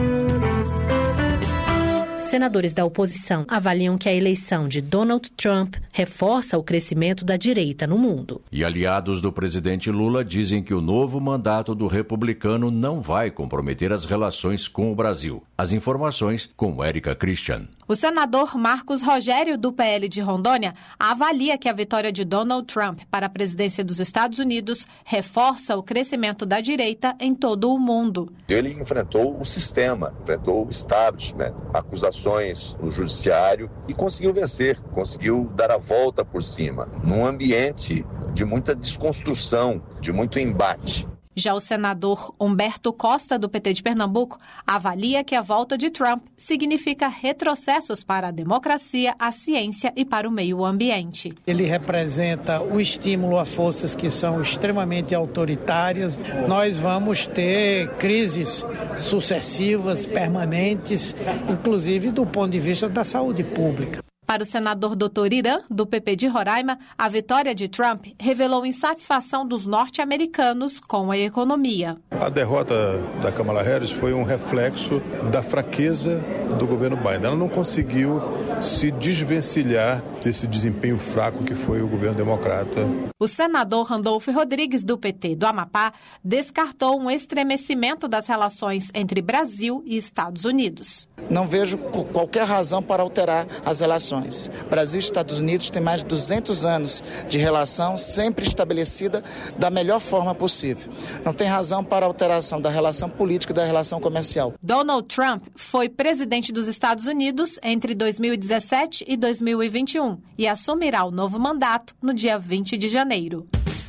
Senadores da oposição avaliam que a eleição de Donald Trump reforça o crescimento da direita no mundo. E aliados do presidente Lula dizem que o novo mandato do republicano não vai comprometer as relações com o Brasil. As informações com Érica Christian. O senador Marcos Rogério, do P L de Rondônia, avalia que a vitória de Donald Trump para a presidência dos Estados Unidos reforça o crescimento da direita em todo o mundo. Ele enfrentou o sistema, enfrentou o establishment, acusações no judiciário e conseguiu vencer, conseguiu dar a volta por cima, num ambiente de muita desconstrução, de muito embate. Já o senador Humberto Costa, do P T de Pernambuco, avalia que a volta de Trump significa retrocessos para a democracia, a ciência e para o meio ambiente. Ele representa o estímulo a forças que são extremamente autoritárias. Nós vamos ter crises sucessivas, permanentes, inclusive do ponto de vista da saúde pública. Para o senador doutor Irã, do P P de Roraima, a vitória de Trump revelou insatisfação dos norte-americanos com a economia. A derrota da Kamala Harris foi um reflexo da fraqueza do governo Biden. Ela não conseguiu se desvencilhar desse desempenho fraco que foi o governo democrata. O senador Randolfo Rodrigues, do P T do Amapá, descartou um estremecimento das relações entre Brasil e Estados Unidos. Não vejo qualquer razão para alterar as relações. Brasil e Estados Unidos têm mais de duzentos anos de relação sempre estabelecida da melhor forma possível. Não tem razão para alteração da relação política e da relação comercial. Donald Trump foi presidente dos Estados Unidos entre dois mil e dezessete e dois mil e vinte e um e assumirá o novo mandato no dia vinte de janeiro.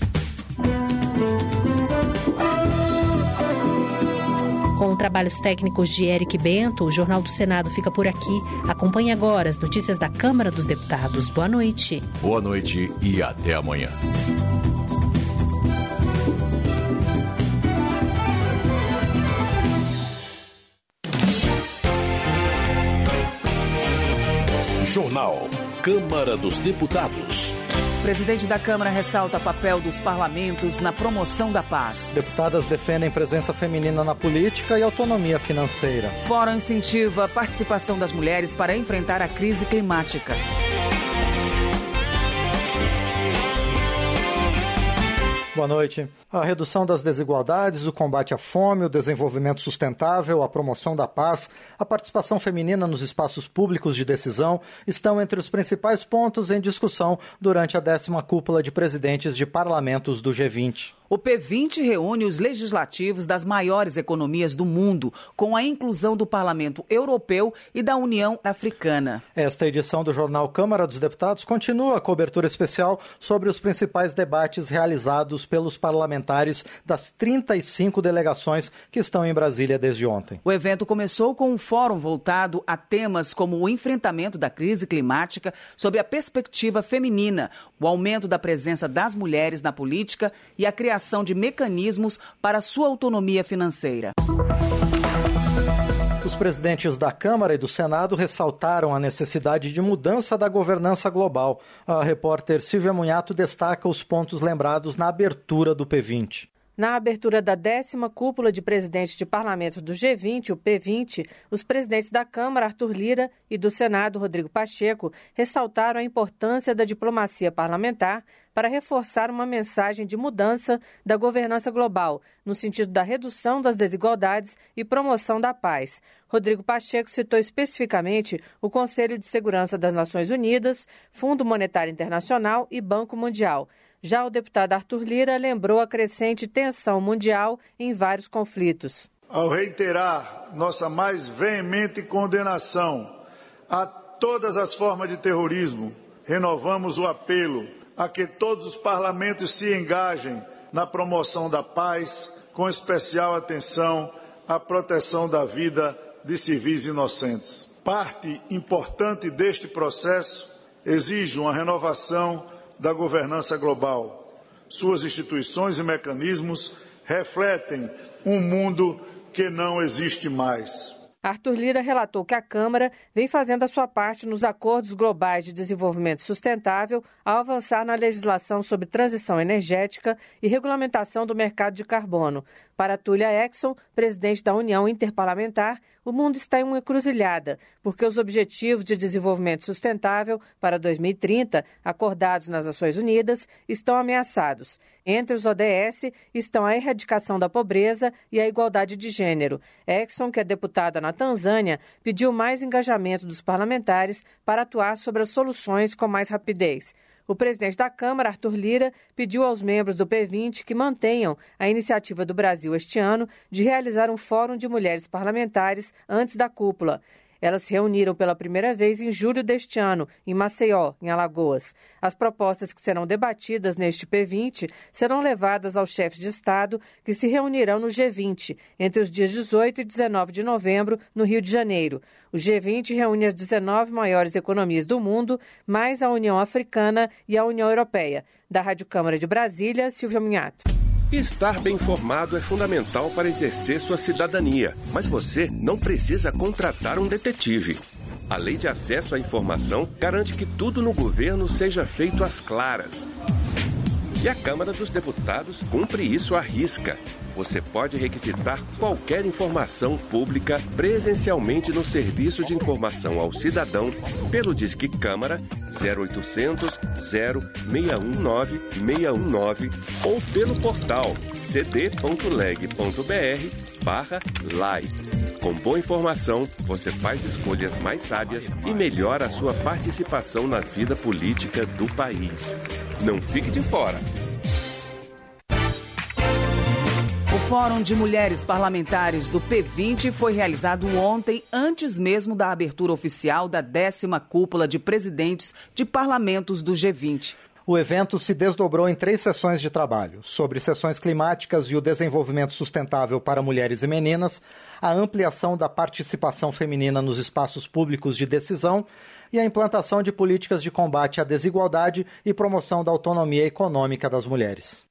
Com trabalhos técnicos de Eric Bento, o Jornal do Senado fica por aqui. Acompanhe agora as notícias da Câmara dos Deputados. Boa noite. Boa noite e até amanhã. Jornal Câmara dos Deputados. O presidente da Câmara ressalta o papel dos parlamentos na promoção da paz. Deputadas defendem presença feminina na política e autonomia financeira. Fórum incentiva a participação das mulheres para enfrentar a crise climática. Boa noite. A redução das desigualdades, o combate à fome, o desenvolvimento sustentável, a promoção da paz, a participação feminina nos espaços públicos de decisão estão entre os principais pontos em discussão durante a décima cúpula de presidentes de parlamentos do G vinte. O P vinte reúne os legislativos das maiores economias do mundo, com a inclusão do Parlamento Europeu e da União Africana. Esta edição do jornal Câmara dos Deputados continua a cobertura especial sobre os principais debates realizados pelos parlamentares das trinta e cinco delegações que estão em Brasília desde ontem. O evento começou com um fórum voltado a temas como o enfrentamento da crise climática sob a perspectiva feminina, o aumento da presença das mulheres na política e a criação de mecanismos para sua autonomia financeira. Os presidentes da Câmara e do Senado ressaltaram a necessidade de mudança da governança global. A repórter Silvia Munhato destaca os pontos lembrados na abertura do P vinte. Na abertura da décima cúpula de presidentes de parlamentos do G vinte, o P vinte, os presidentes da Câmara, Arthur Lira, e do Senado, Rodrigo Pacheco, ressaltaram a importância da diplomacia parlamentar para reforçar uma mensagem de mudança da governança global, no sentido da redução das desigualdades e promoção da paz. Rodrigo Pacheco citou especificamente o Conselho de Segurança das Nações Unidas, Fundo Monetário Internacional e Banco Mundial. Já o deputado Arthur Lira lembrou a crescente tensão mundial em vários conflitos. Ao reiterar nossa mais veemente condenação a todas as formas de terrorismo, renovamos o apelo a que todos os parlamentos se engajem na promoção da paz, com especial atenção à proteção da vida de civis inocentes. Parte importante deste processo exige uma renovação da governança global. Suas instituições e mecanismos refletem um mundo que não existe mais. Arthur Lira relatou que a Câmara vem fazendo a sua parte nos acordos globais de desenvolvimento sustentável ao avançar na legislação sobre transição energética e regulamentação do mercado de carbono. Para Túlia Exxon, presidente da União Interparlamentar, o mundo está em uma encruzilhada, porque os Objetivos de Desenvolvimento Sustentável para dois mil e trinta, acordados nas Nações Unidas, estão ameaçados. Entre os O D S estão a erradicação da pobreza e a igualdade de gênero. Exxon, que é deputada na Tanzânia, pediu mais engajamento dos parlamentares para atuar sobre as soluções com mais rapidez. O presidente da Câmara, Arthur Lira, pediu aos membros do P vinte que mantenham a iniciativa do Brasil este ano de realizar um fórum de mulheres parlamentares antes da cúpula. Elas se reuniram pela primeira vez em julho deste ano, em Maceió, em Alagoas. As propostas que serão debatidas neste P vinte serão levadas aos chefes de Estado que se reunirão no G vinte, entre os dias dezoito e dezenove de novembro, no Rio de Janeiro. O G vinte reúne as dezenove maiores economias do mundo, mais a União Africana e a União Europeia. Da Rádio Câmara de Brasília, Silvia Munhato. Estar bem informado é fundamental para exercer sua cidadania, mas você não precisa contratar um detetive. A Lei de Acesso à Informação garante que tudo no governo seja feito às claras. E a Câmara dos Deputados cumpre isso à risca. Você pode requisitar qualquer informação pública presencialmente no Serviço de Informação ao Cidadão pelo Disque Câmara zero oitocentos, zero seis um nove, seis um nove ou pelo portal cd.leg.br barra live. Com boa informação, você faz escolhas mais sábias e melhora a sua participação na vida política do país. Não fique de fora. O Fórum de Mulheres Parlamentares do P vinte foi realizado ontem, antes mesmo da abertura oficial da décima cúpula de presidentes de parlamentos do G vinte. O evento se desdobrou em três sessões de trabalho, sobre sessões climáticas e o desenvolvimento sustentável para mulheres e meninas, a ampliação da participação feminina nos espaços públicos de decisão e a implantação de políticas de combate à desigualdade e promoção da autonomia econômica das mulheres.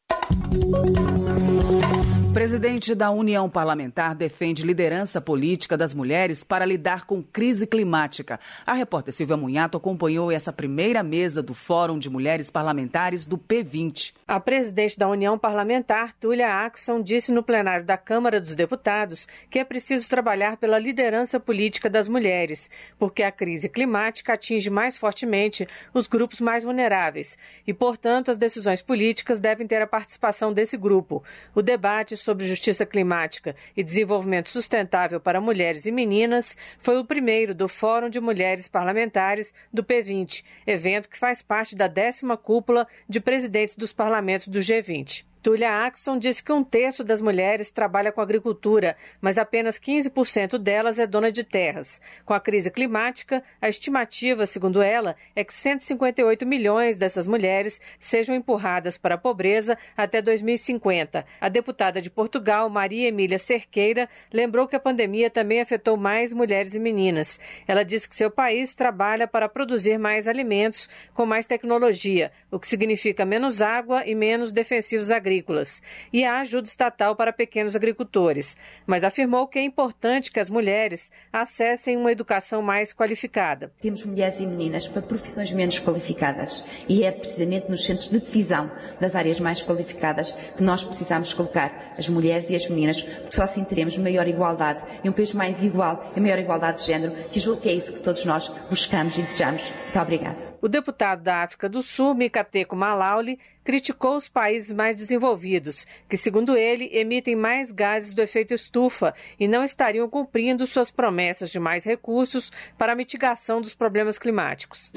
O presidente da União Parlamentar defende liderança política das mulheres para lidar com crise climática. A repórter Silvia Munhato acompanhou essa primeira mesa do Fórum de Mulheres Parlamentares do P vinte. A presidente da União Parlamentar, Túlia Ackson, disse no plenário da Câmara dos Deputados que é preciso trabalhar pela liderança política das mulheres, porque a crise climática atinge mais fortemente os grupos mais vulneráveis e, portanto, as decisões políticas devem ter a participação desse grupo. O debate sobre justiça climática e desenvolvimento sustentável para mulheres e meninas foi o primeiro do Fórum de Mulheres Parlamentares do P vinte, evento que faz parte da décima cúpula de presidentes dos parlamentos do G vinte. Túlia Ackson disse que um terço das mulheres trabalha com agricultura, mas apenas quinze por cento delas é dona de terras. Com a crise climática, a estimativa, segundo ela, é que cento e cinquenta e oito milhões dessas mulheres sejam empurradas para a pobreza até dois mil e cinquenta. A deputada de Portugal, Maria Emília Cerqueira, lembrou que a pandemia também afetou mais mulheres e meninas. Ela disse que seu país trabalha para produzir mais alimentos com mais tecnologia, o que significa menos água e menos defensivos agrícolas. E há ajuda estatal para pequenos agricultores, mas afirmou que é importante que as mulheres acessem uma educação mais qualificada. Temos mulheres e meninas para profissões menos qualificadas e é precisamente nos centros de decisão das áreas mais qualificadas que nós precisamos colocar as mulheres e as meninas, porque só assim teremos maior igualdade e um país mais igual e maior igualdade de género, que julgo que é isso que todos nós buscamos e desejamos. Muito obrigada. O deputado da África do Sul, Mikateko Malauli, criticou os países mais desenvolvidos, que, segundo ele, emitem mais gases do efeito estufa e não estariam cumprindo suas promessas de mais recursos para a mitigação dos problemas climáticos.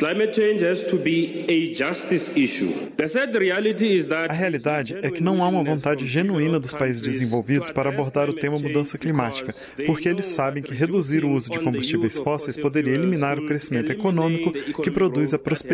A realidade é que não há uma vontade genuína dos países desenvolvidos para abordar o tema mudança climática, porque eles sabem que reduzir o uso de combustíveis fósseis poderia eliminar o crescimento econômico que produz a prosperidade.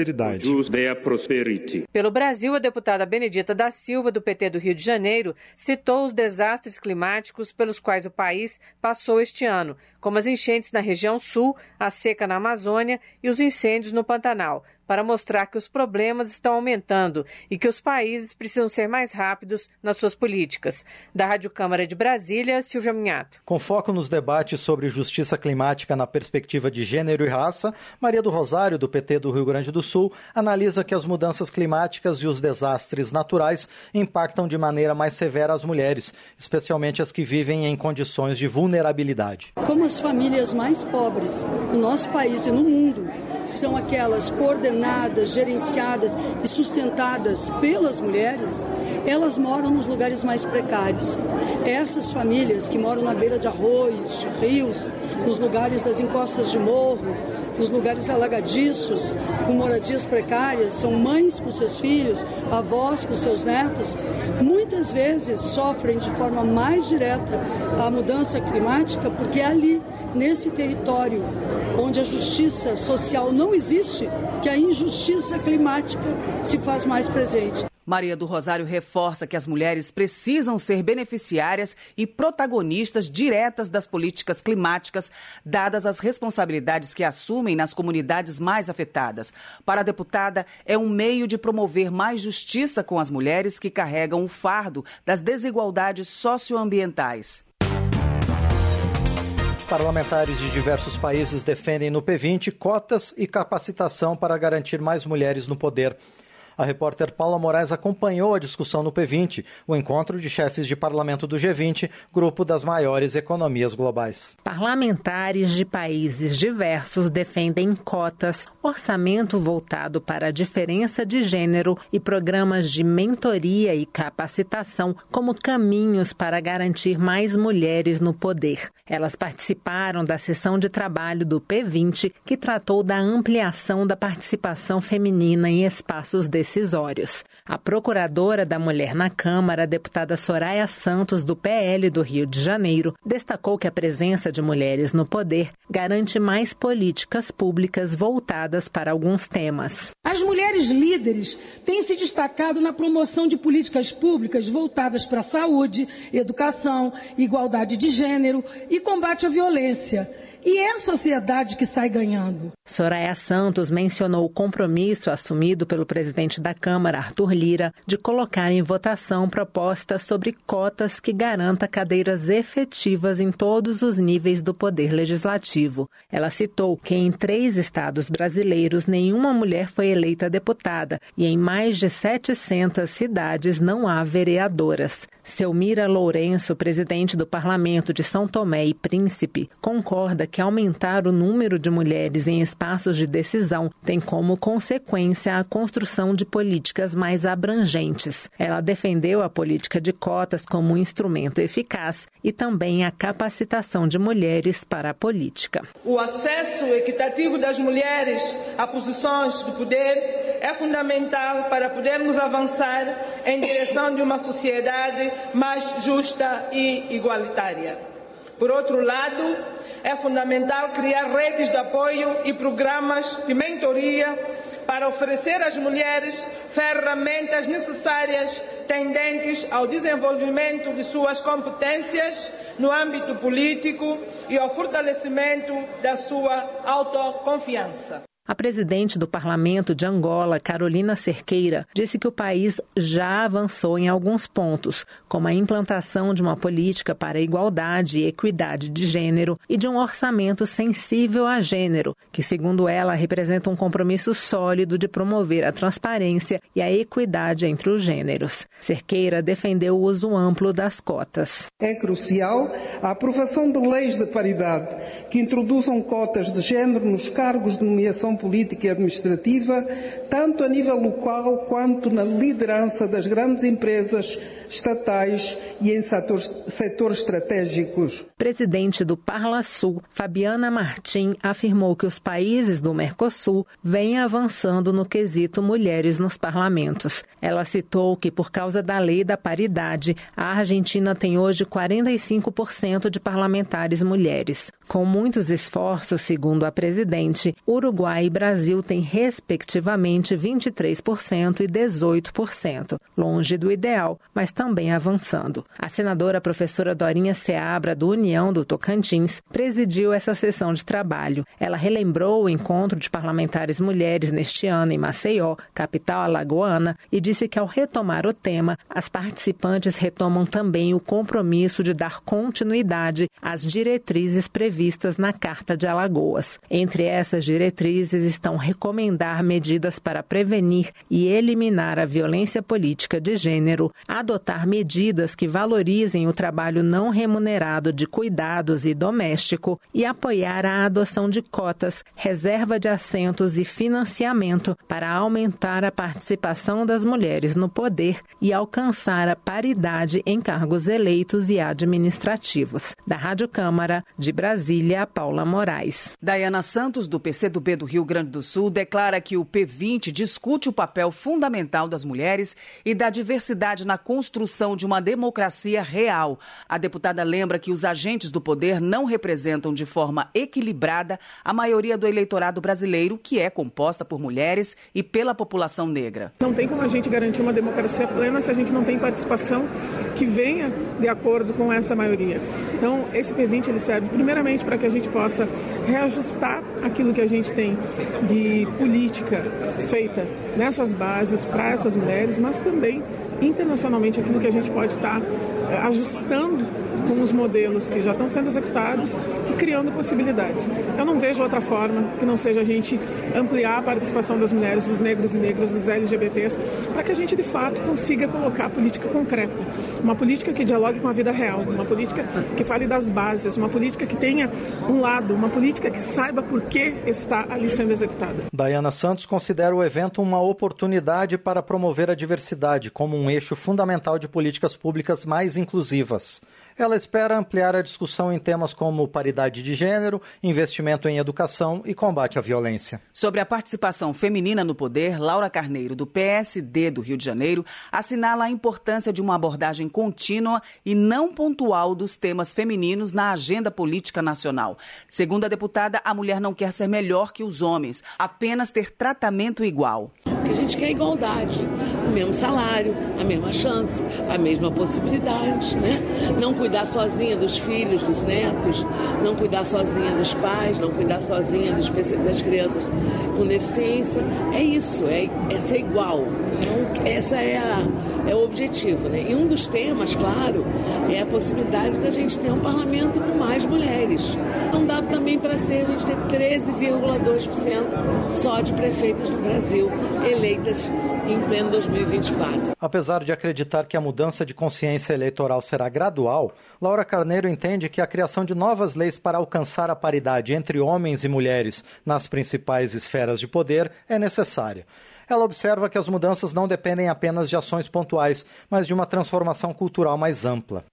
Pelo Brasil, a deputada Benedita da Silva, do P T do Rio de Janeiro, citou os desastres climáticos pelos quais o país passou este ano, como as enchentes na região sul, a seca na Amazônia e os incêndios no Pantanal, para mostrar que os problemas estão aumentando e que os países precisam ser mais rápidos nas suas políticas. Da Rádio Câmara de Brasília, Silvia Munhato. Com foco nos debates sobre justiça climática na perspectiva de gênero e raça, Maria do Rosário, do P T do Rio Grande do Sul, analisa que as mudanças climáticas e os desastres naturais impactam de maneira mais severa as mulheres, especialmente as que vivem em condições de vulnerabilidade. Como as famílias mais pobres no nosso país e no mundo são aquelas coordenadas, gerenciadas e sustentadas pelas mulheres, elas moram nos lugares mais precários. Essas famílias que moram na beira de arroios, de rios, nos lugares das encostas de morro, nos lugares alagadiços, com moradias precárias, são mães com seus filhos, avós com seus netos, muitas vezes sofrem de forma mais direta a mudança climática, porque é ali nesse território onde a justiça social não existe, que a injustiça climática se faz mais presente. Maria do Rosário reforça que as mulheres precisam ser beneficiárias e protagonistas diretas das políticas climáticas, dadas as responsabilidades que assumem nas comunidades mais afetadas. Para a deputada, é um meio de promover mais justiça com as mulheres que carregam o fardo das desigualdades socioambientais. Parlamentares de diversos países defendem no P vinte cotas e capacitação para garantir mais mulheres no poder. A repórter Paula Moraes acompanhou a discussão no P vinte, o encontro de chefes de parlamento do G vinte, grupo das maiores economias globais. Parlamentares de países diversos defendem cotas, orçamento voltado para a diferença de gênero e programas de mentoria e capacitação como caminhos para garantir mais mulheres no poder. Elas participaram da sessão de trabalho do P vinte, que tratou da ampliação da participação feminina em espaços decisórios. A procuradora da mulher na Câmara, a deputada Soraya Santos, do P L do Rio de Janeiro, destacou que a presença de mulheres no poder garante mais políticas públicas voltadas para alguns temas. As mulheres líderes têm se destacado na promoção de políticas públicas voltadas para a saúde, educação, igualdade de gênero e combate à violência. E é a sociedade que sai ganhando. Soraya Santos mencionou o compromisso assumido pelo presidente da Câmara, Arthur Lira, de colocar em votação propostas sobre cotas que garanta cadeiras efetivas em todos os níveis do poder legislativo. Ela citou que em três estados brasileiros nenhuma mulher foi eleita deputada e em mais de setecentas cidades não há vereadoras. Selmira Lourenço, presidente do Parlamento de São Tomé e Príncipe, concorda que aumentar o número de mulheres em espaços de decisão tem como consequência a construção de políticas mais abrangentes. Ela defendeu a política de cotas como um instrumento eficaz e também a capacitação de mulheres para a política. O acesso equitativo das mulheres a posições de poder é fundamental para podermos avançar em direção de uma sociedade mais justa e igualitária. Por outro lado, é fundamental criar redes de apoio e programas de mentoria para oferecer às mulheres ferramentas necessárias tendentes ao desenvolvimento de suas competências no âmbito político e ao fortalecimento da sua autoconfiança. A presidente do Parlamento de Angola, Carolina Cerqueira, disse que o país já avançou em alguns pontos, como a implantação de uma política para a igualdade e equidade de gênero e de um orçamento sensível a gênero, que, segundo ela, representa um compromisso sólido de promover a transparência e a equidade entre os gêneros. Cerqueira defendeu o uso amplo das cotas. É crucial a aprovação de leis de paridade que introduzam cotas de gênero nos cargos de nomeação política e administrativa, tanto a nível local quanto na liderança das grandes empresas estatais e em setores, setores estratégicos. Presidente do Parlasul, Fabiana Martim, afirmou que os países do Mercosul vêm avançando no quesito mulheres nos parlamentos. Ela citou que, por causa da lei da paridade, a Argentina tem hoje quarenta e cinco por cento de parlamentares mulheres. Com muitos esforços, segundo a presidente, Uruguai e Brasil têm, respectivamente, vinte e três por cento e dezoito por cento, longe do ideal, mas também avançando. A senadora professora Dorinha Seabra, do União do Tocantins, presidiu essa sessão de trabalho. Ela relembrou o encontro de parlamentares mulheres neste ano em Maceió, capital alagoana, e disse que, ao retomar o tema, as participantes retomam também o compromisso de dar continuidade às diretrizes previstas na Carta de Alagoas. Entre essas diretrizes estão recomendar medidas para prevenir e eliminar a violência política de gênero, adotar medidas que valorizem o trabalho não remunerado de cuidados e doméstico e apoiar a adoção de cotas, reserva de assentos e financiamento para aumentar a participação das mulheres no poder e alcançar a paridade em cargos eleitos e administrativos. Da Rádio Câmara, de Brasília, Paula Moraes. Daiana Santos, do P C do B do Rio Grande do Sul, declara que o P vinte discute o papel fundamental das mulheres e da diversidade na construção construção de uma democracia real. A deputada lembra que os agentes do poder não representam de forma equilibrada a maioria do eleitorado brasileiro, que é composta por mulheres e pela população negra. Não tem como a gente garantir uma democracia plena se a gente não tem participação que venha de acordo com essa maioria. Então, esse P vinte ele serve primeiramente para que a gente possa reajustar aquilo que a gente tem de política feita nessas bases para essas mulheres, mas também internacionalmente aquilo que a gente pode estar é, ajustando com os modelos que já estão sendo executados e criando possibilidades. Eu não vejo outra forma que não seja a gente ampliar a participação das mulheres, dos negros e negras, dos L G B Ts, para que a gente de fato consiga colocar política concreta, uma política que dialogue com a vida real, uma política que fale das bases, uma política que tenha um lado, uma política que saiba por que está ali sendo executada. Dayana Santos considera o evento uma oportunidade para promover a diversidade como um eixo fundamental de políticas públicas mais inclusivas. Ela espera ampliar a discussão em temas como paridade de gênero, investimento em educação e combate à violência. Sobre a participação feminina no poder, Laura Carneiro, do P S D do Rio de Janeiro, assinala a importância de uma abordagem contínua e não pontual dos temas femininos na agenda política nacional. Segundo a deputada, a mulher não quer ser melhor que os homens, apenas ter tratamento igual. O que a gente quer é igualdade, o mesmo salário, a mesma chance, a mesma possibilidade, né? Não cuidar sozinha dos filhos, dos netos, não cuidar sozinha dos pais, não cuidar sozinha dos, das crianças com deficiência. É isso, é, é ser igual. Então, essa é, a, é o objetivo, né? E um dos temas, claro, é a possibilidade da gente ter um parlamento com mais mulheres. Não dá também para ser a gente ter treze vírgula dois por cento só de prefeitas no Brasil eleitas em pleno dois mil e vinte e quatro. Apesar de acreditar que a mudança de consciência eleitoral será gradual, Laura Carneiro entende que a criação de novas leis para alcançar a paridade entre homens e mulheres nas principais esferas de poder é necessária. Ela observa que as mudanças não dependem apenas de ações pontuais, mas de uma transformação cultural mais ampla.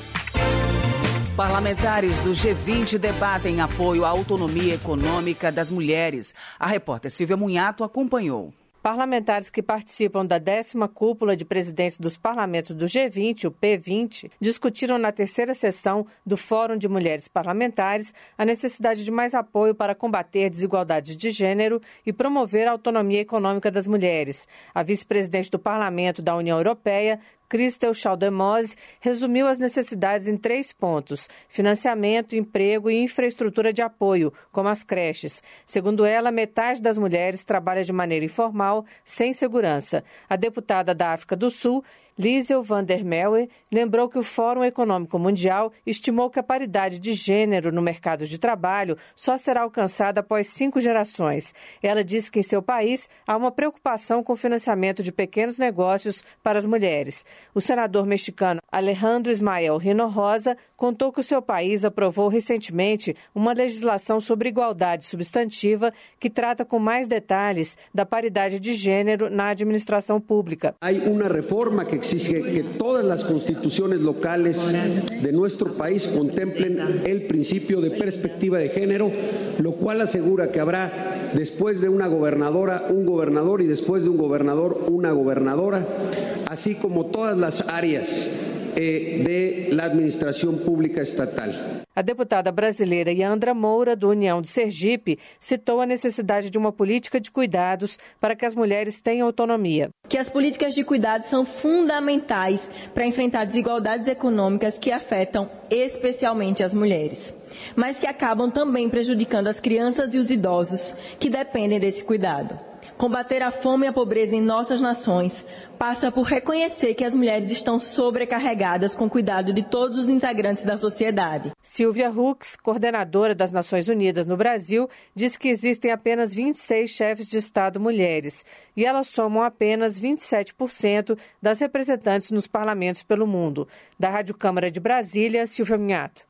Parlamentares do G vinte debatem apoio à autonomia econômica das mulheres. A repórter Silvia Munhato acompanhou. Parlamentares que participam da décima cúpula de presidentes dos parlamentos do G vinte, o P vinte, discutiram na terceira sessão do Fórum de Mulheres Parlamentares a necessidade de mais apoio para combater desigualdades de gênero e promover a autonomia econômica das mulheres. A vice-presidente do Parlamento da União Europeia, Christel Schaldemose, resumiu as necessidades em três pontos: financiamento, emprego e infraestrutura de apoio, como as creches. Segundo ela, metade das mulheres trabalha de maneira informal, sem segurança. A deputada da África do Sul, Liesel van der Merwe, lembrou que o Fórum Econômico Mundial estimou que a paridade de gênero no mercado de trabalho só será alcançada após cinco gerações. Ela disse que em seu país há uma preocupação com o financiamento de pequenos negócios para as mulheres. O senador mexicano Alejandro Ismael Hinojosa contou que o seu país aprovou recentemente uma legislação sobre igualdade substantiva que trata com mais detalhes da paridade de gênero na administração pública. Há uma reforma que exige que todas las constituciones locales de nuestro país contemplen el principio de perspectiva de género, lo cual asegura que habrá después de una gobernadora un gobernador y después de un gobernador una gobernadora, así como todas las áreas eh, de la administración pública estatal. A deputada brasileira Yandra Moura, do União de Sergipe, citou a necessidade de uma política de cuidados para que as mulheres tenham autonomia. Que as políticas de cuidados são fundamentais para enfrentar desigualdades econômicas que afetam especialmente as mulheres, mas que acabam também prejudicando as crianças e os idosos que dependem desse cuidado. Combater a fome e a pobreza em nossas nações passa por reconhecer que as mulheres estão sobrecarregadas com o cuidado de todos os integrantes da sociedade. Silvia Hux, coordenadora das Nações Unidas no Brasil, diz que existem apenas vinte e seis chefes de Estado mulheres e elas somam apenas vinte e sete por cento das representantes nos parlamentos pelo mundo. Da Rádio Câmara de Brasília, Silvia Munhato.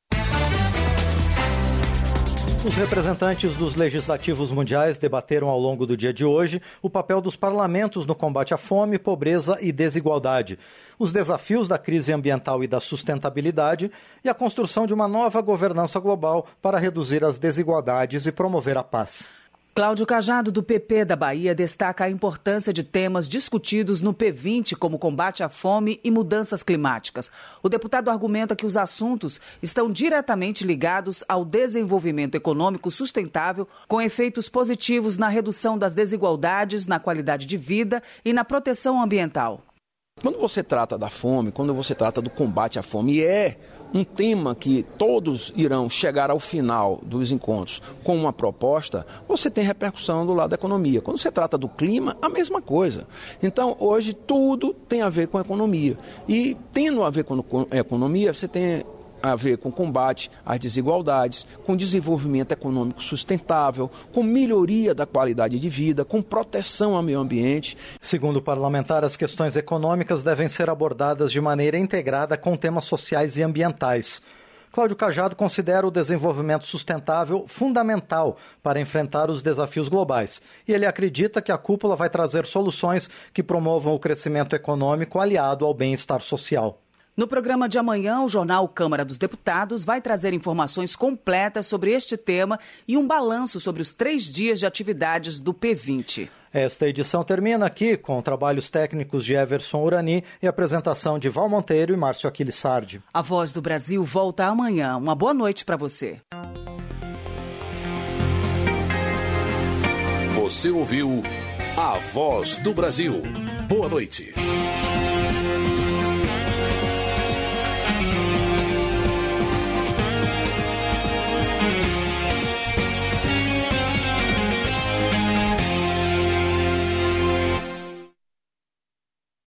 Os representantes dos legislativos mundiais debateram ao longo do dia de hoje o papel dos parlamentos no combate à fome, pobreza e desigualdade, os desafios da crise ambiental e da sustentabilidade e a construção de uma nova governança global para reduzir as desigualdades e promover a paz. Cláudio Cajado, do P P da Bahia, destaca a importância de temas discutidos no P vinte, como combate à fome e mudanças climáticas. O deputado argumenta que os assuntos estão diretamente ligados ao desenvolvimento econômico sustentável, com efeitos positivos na redução das desigualdades, na qualidade de vida e na proteção ambiental. Quando você trata da fome, quando você trata do combate à fome, e é um tema que todos irão chegar ao final dos encontros com uma proposta, você tem repercussão do lado da economia. Quando você trata do clima, a mesma coisa. Então, hoje, tudo tem a ver com a economia. E, tendo a ver com a economia, você tem a ver com combate às desigualdades, com desenvolvimento econômico sustentável, com melhoria da qualidade de vida, com proteção ao meio ambiente. Segundo o parlamentar, as questões econômicas devem ser abordadas de maneira integrada com temas sociais e ambientais. Cláudio Cajado considera o desenvolvimento sustentável fundamental para enfrentar os desafios globais. E ele acredita que a cúpula vai trazer soluções que promovam o crescimento econômico aliado ao bem-estar social. No programa de amanhã, o jornal Câmara dos Deputados vai trazer informações completas sobre este tema e um balanço sobre os três dias de atividades do P vinte. Esta edição termina aqui com trabalhos técnicos de Everson Urani e apresentação de Val Monteiro e Márcio Aquiles Sardi. A Voz do Brasil volta amanhã. Uma boa noite para você. Você ouviu A Voz do Brasil. Boa noite.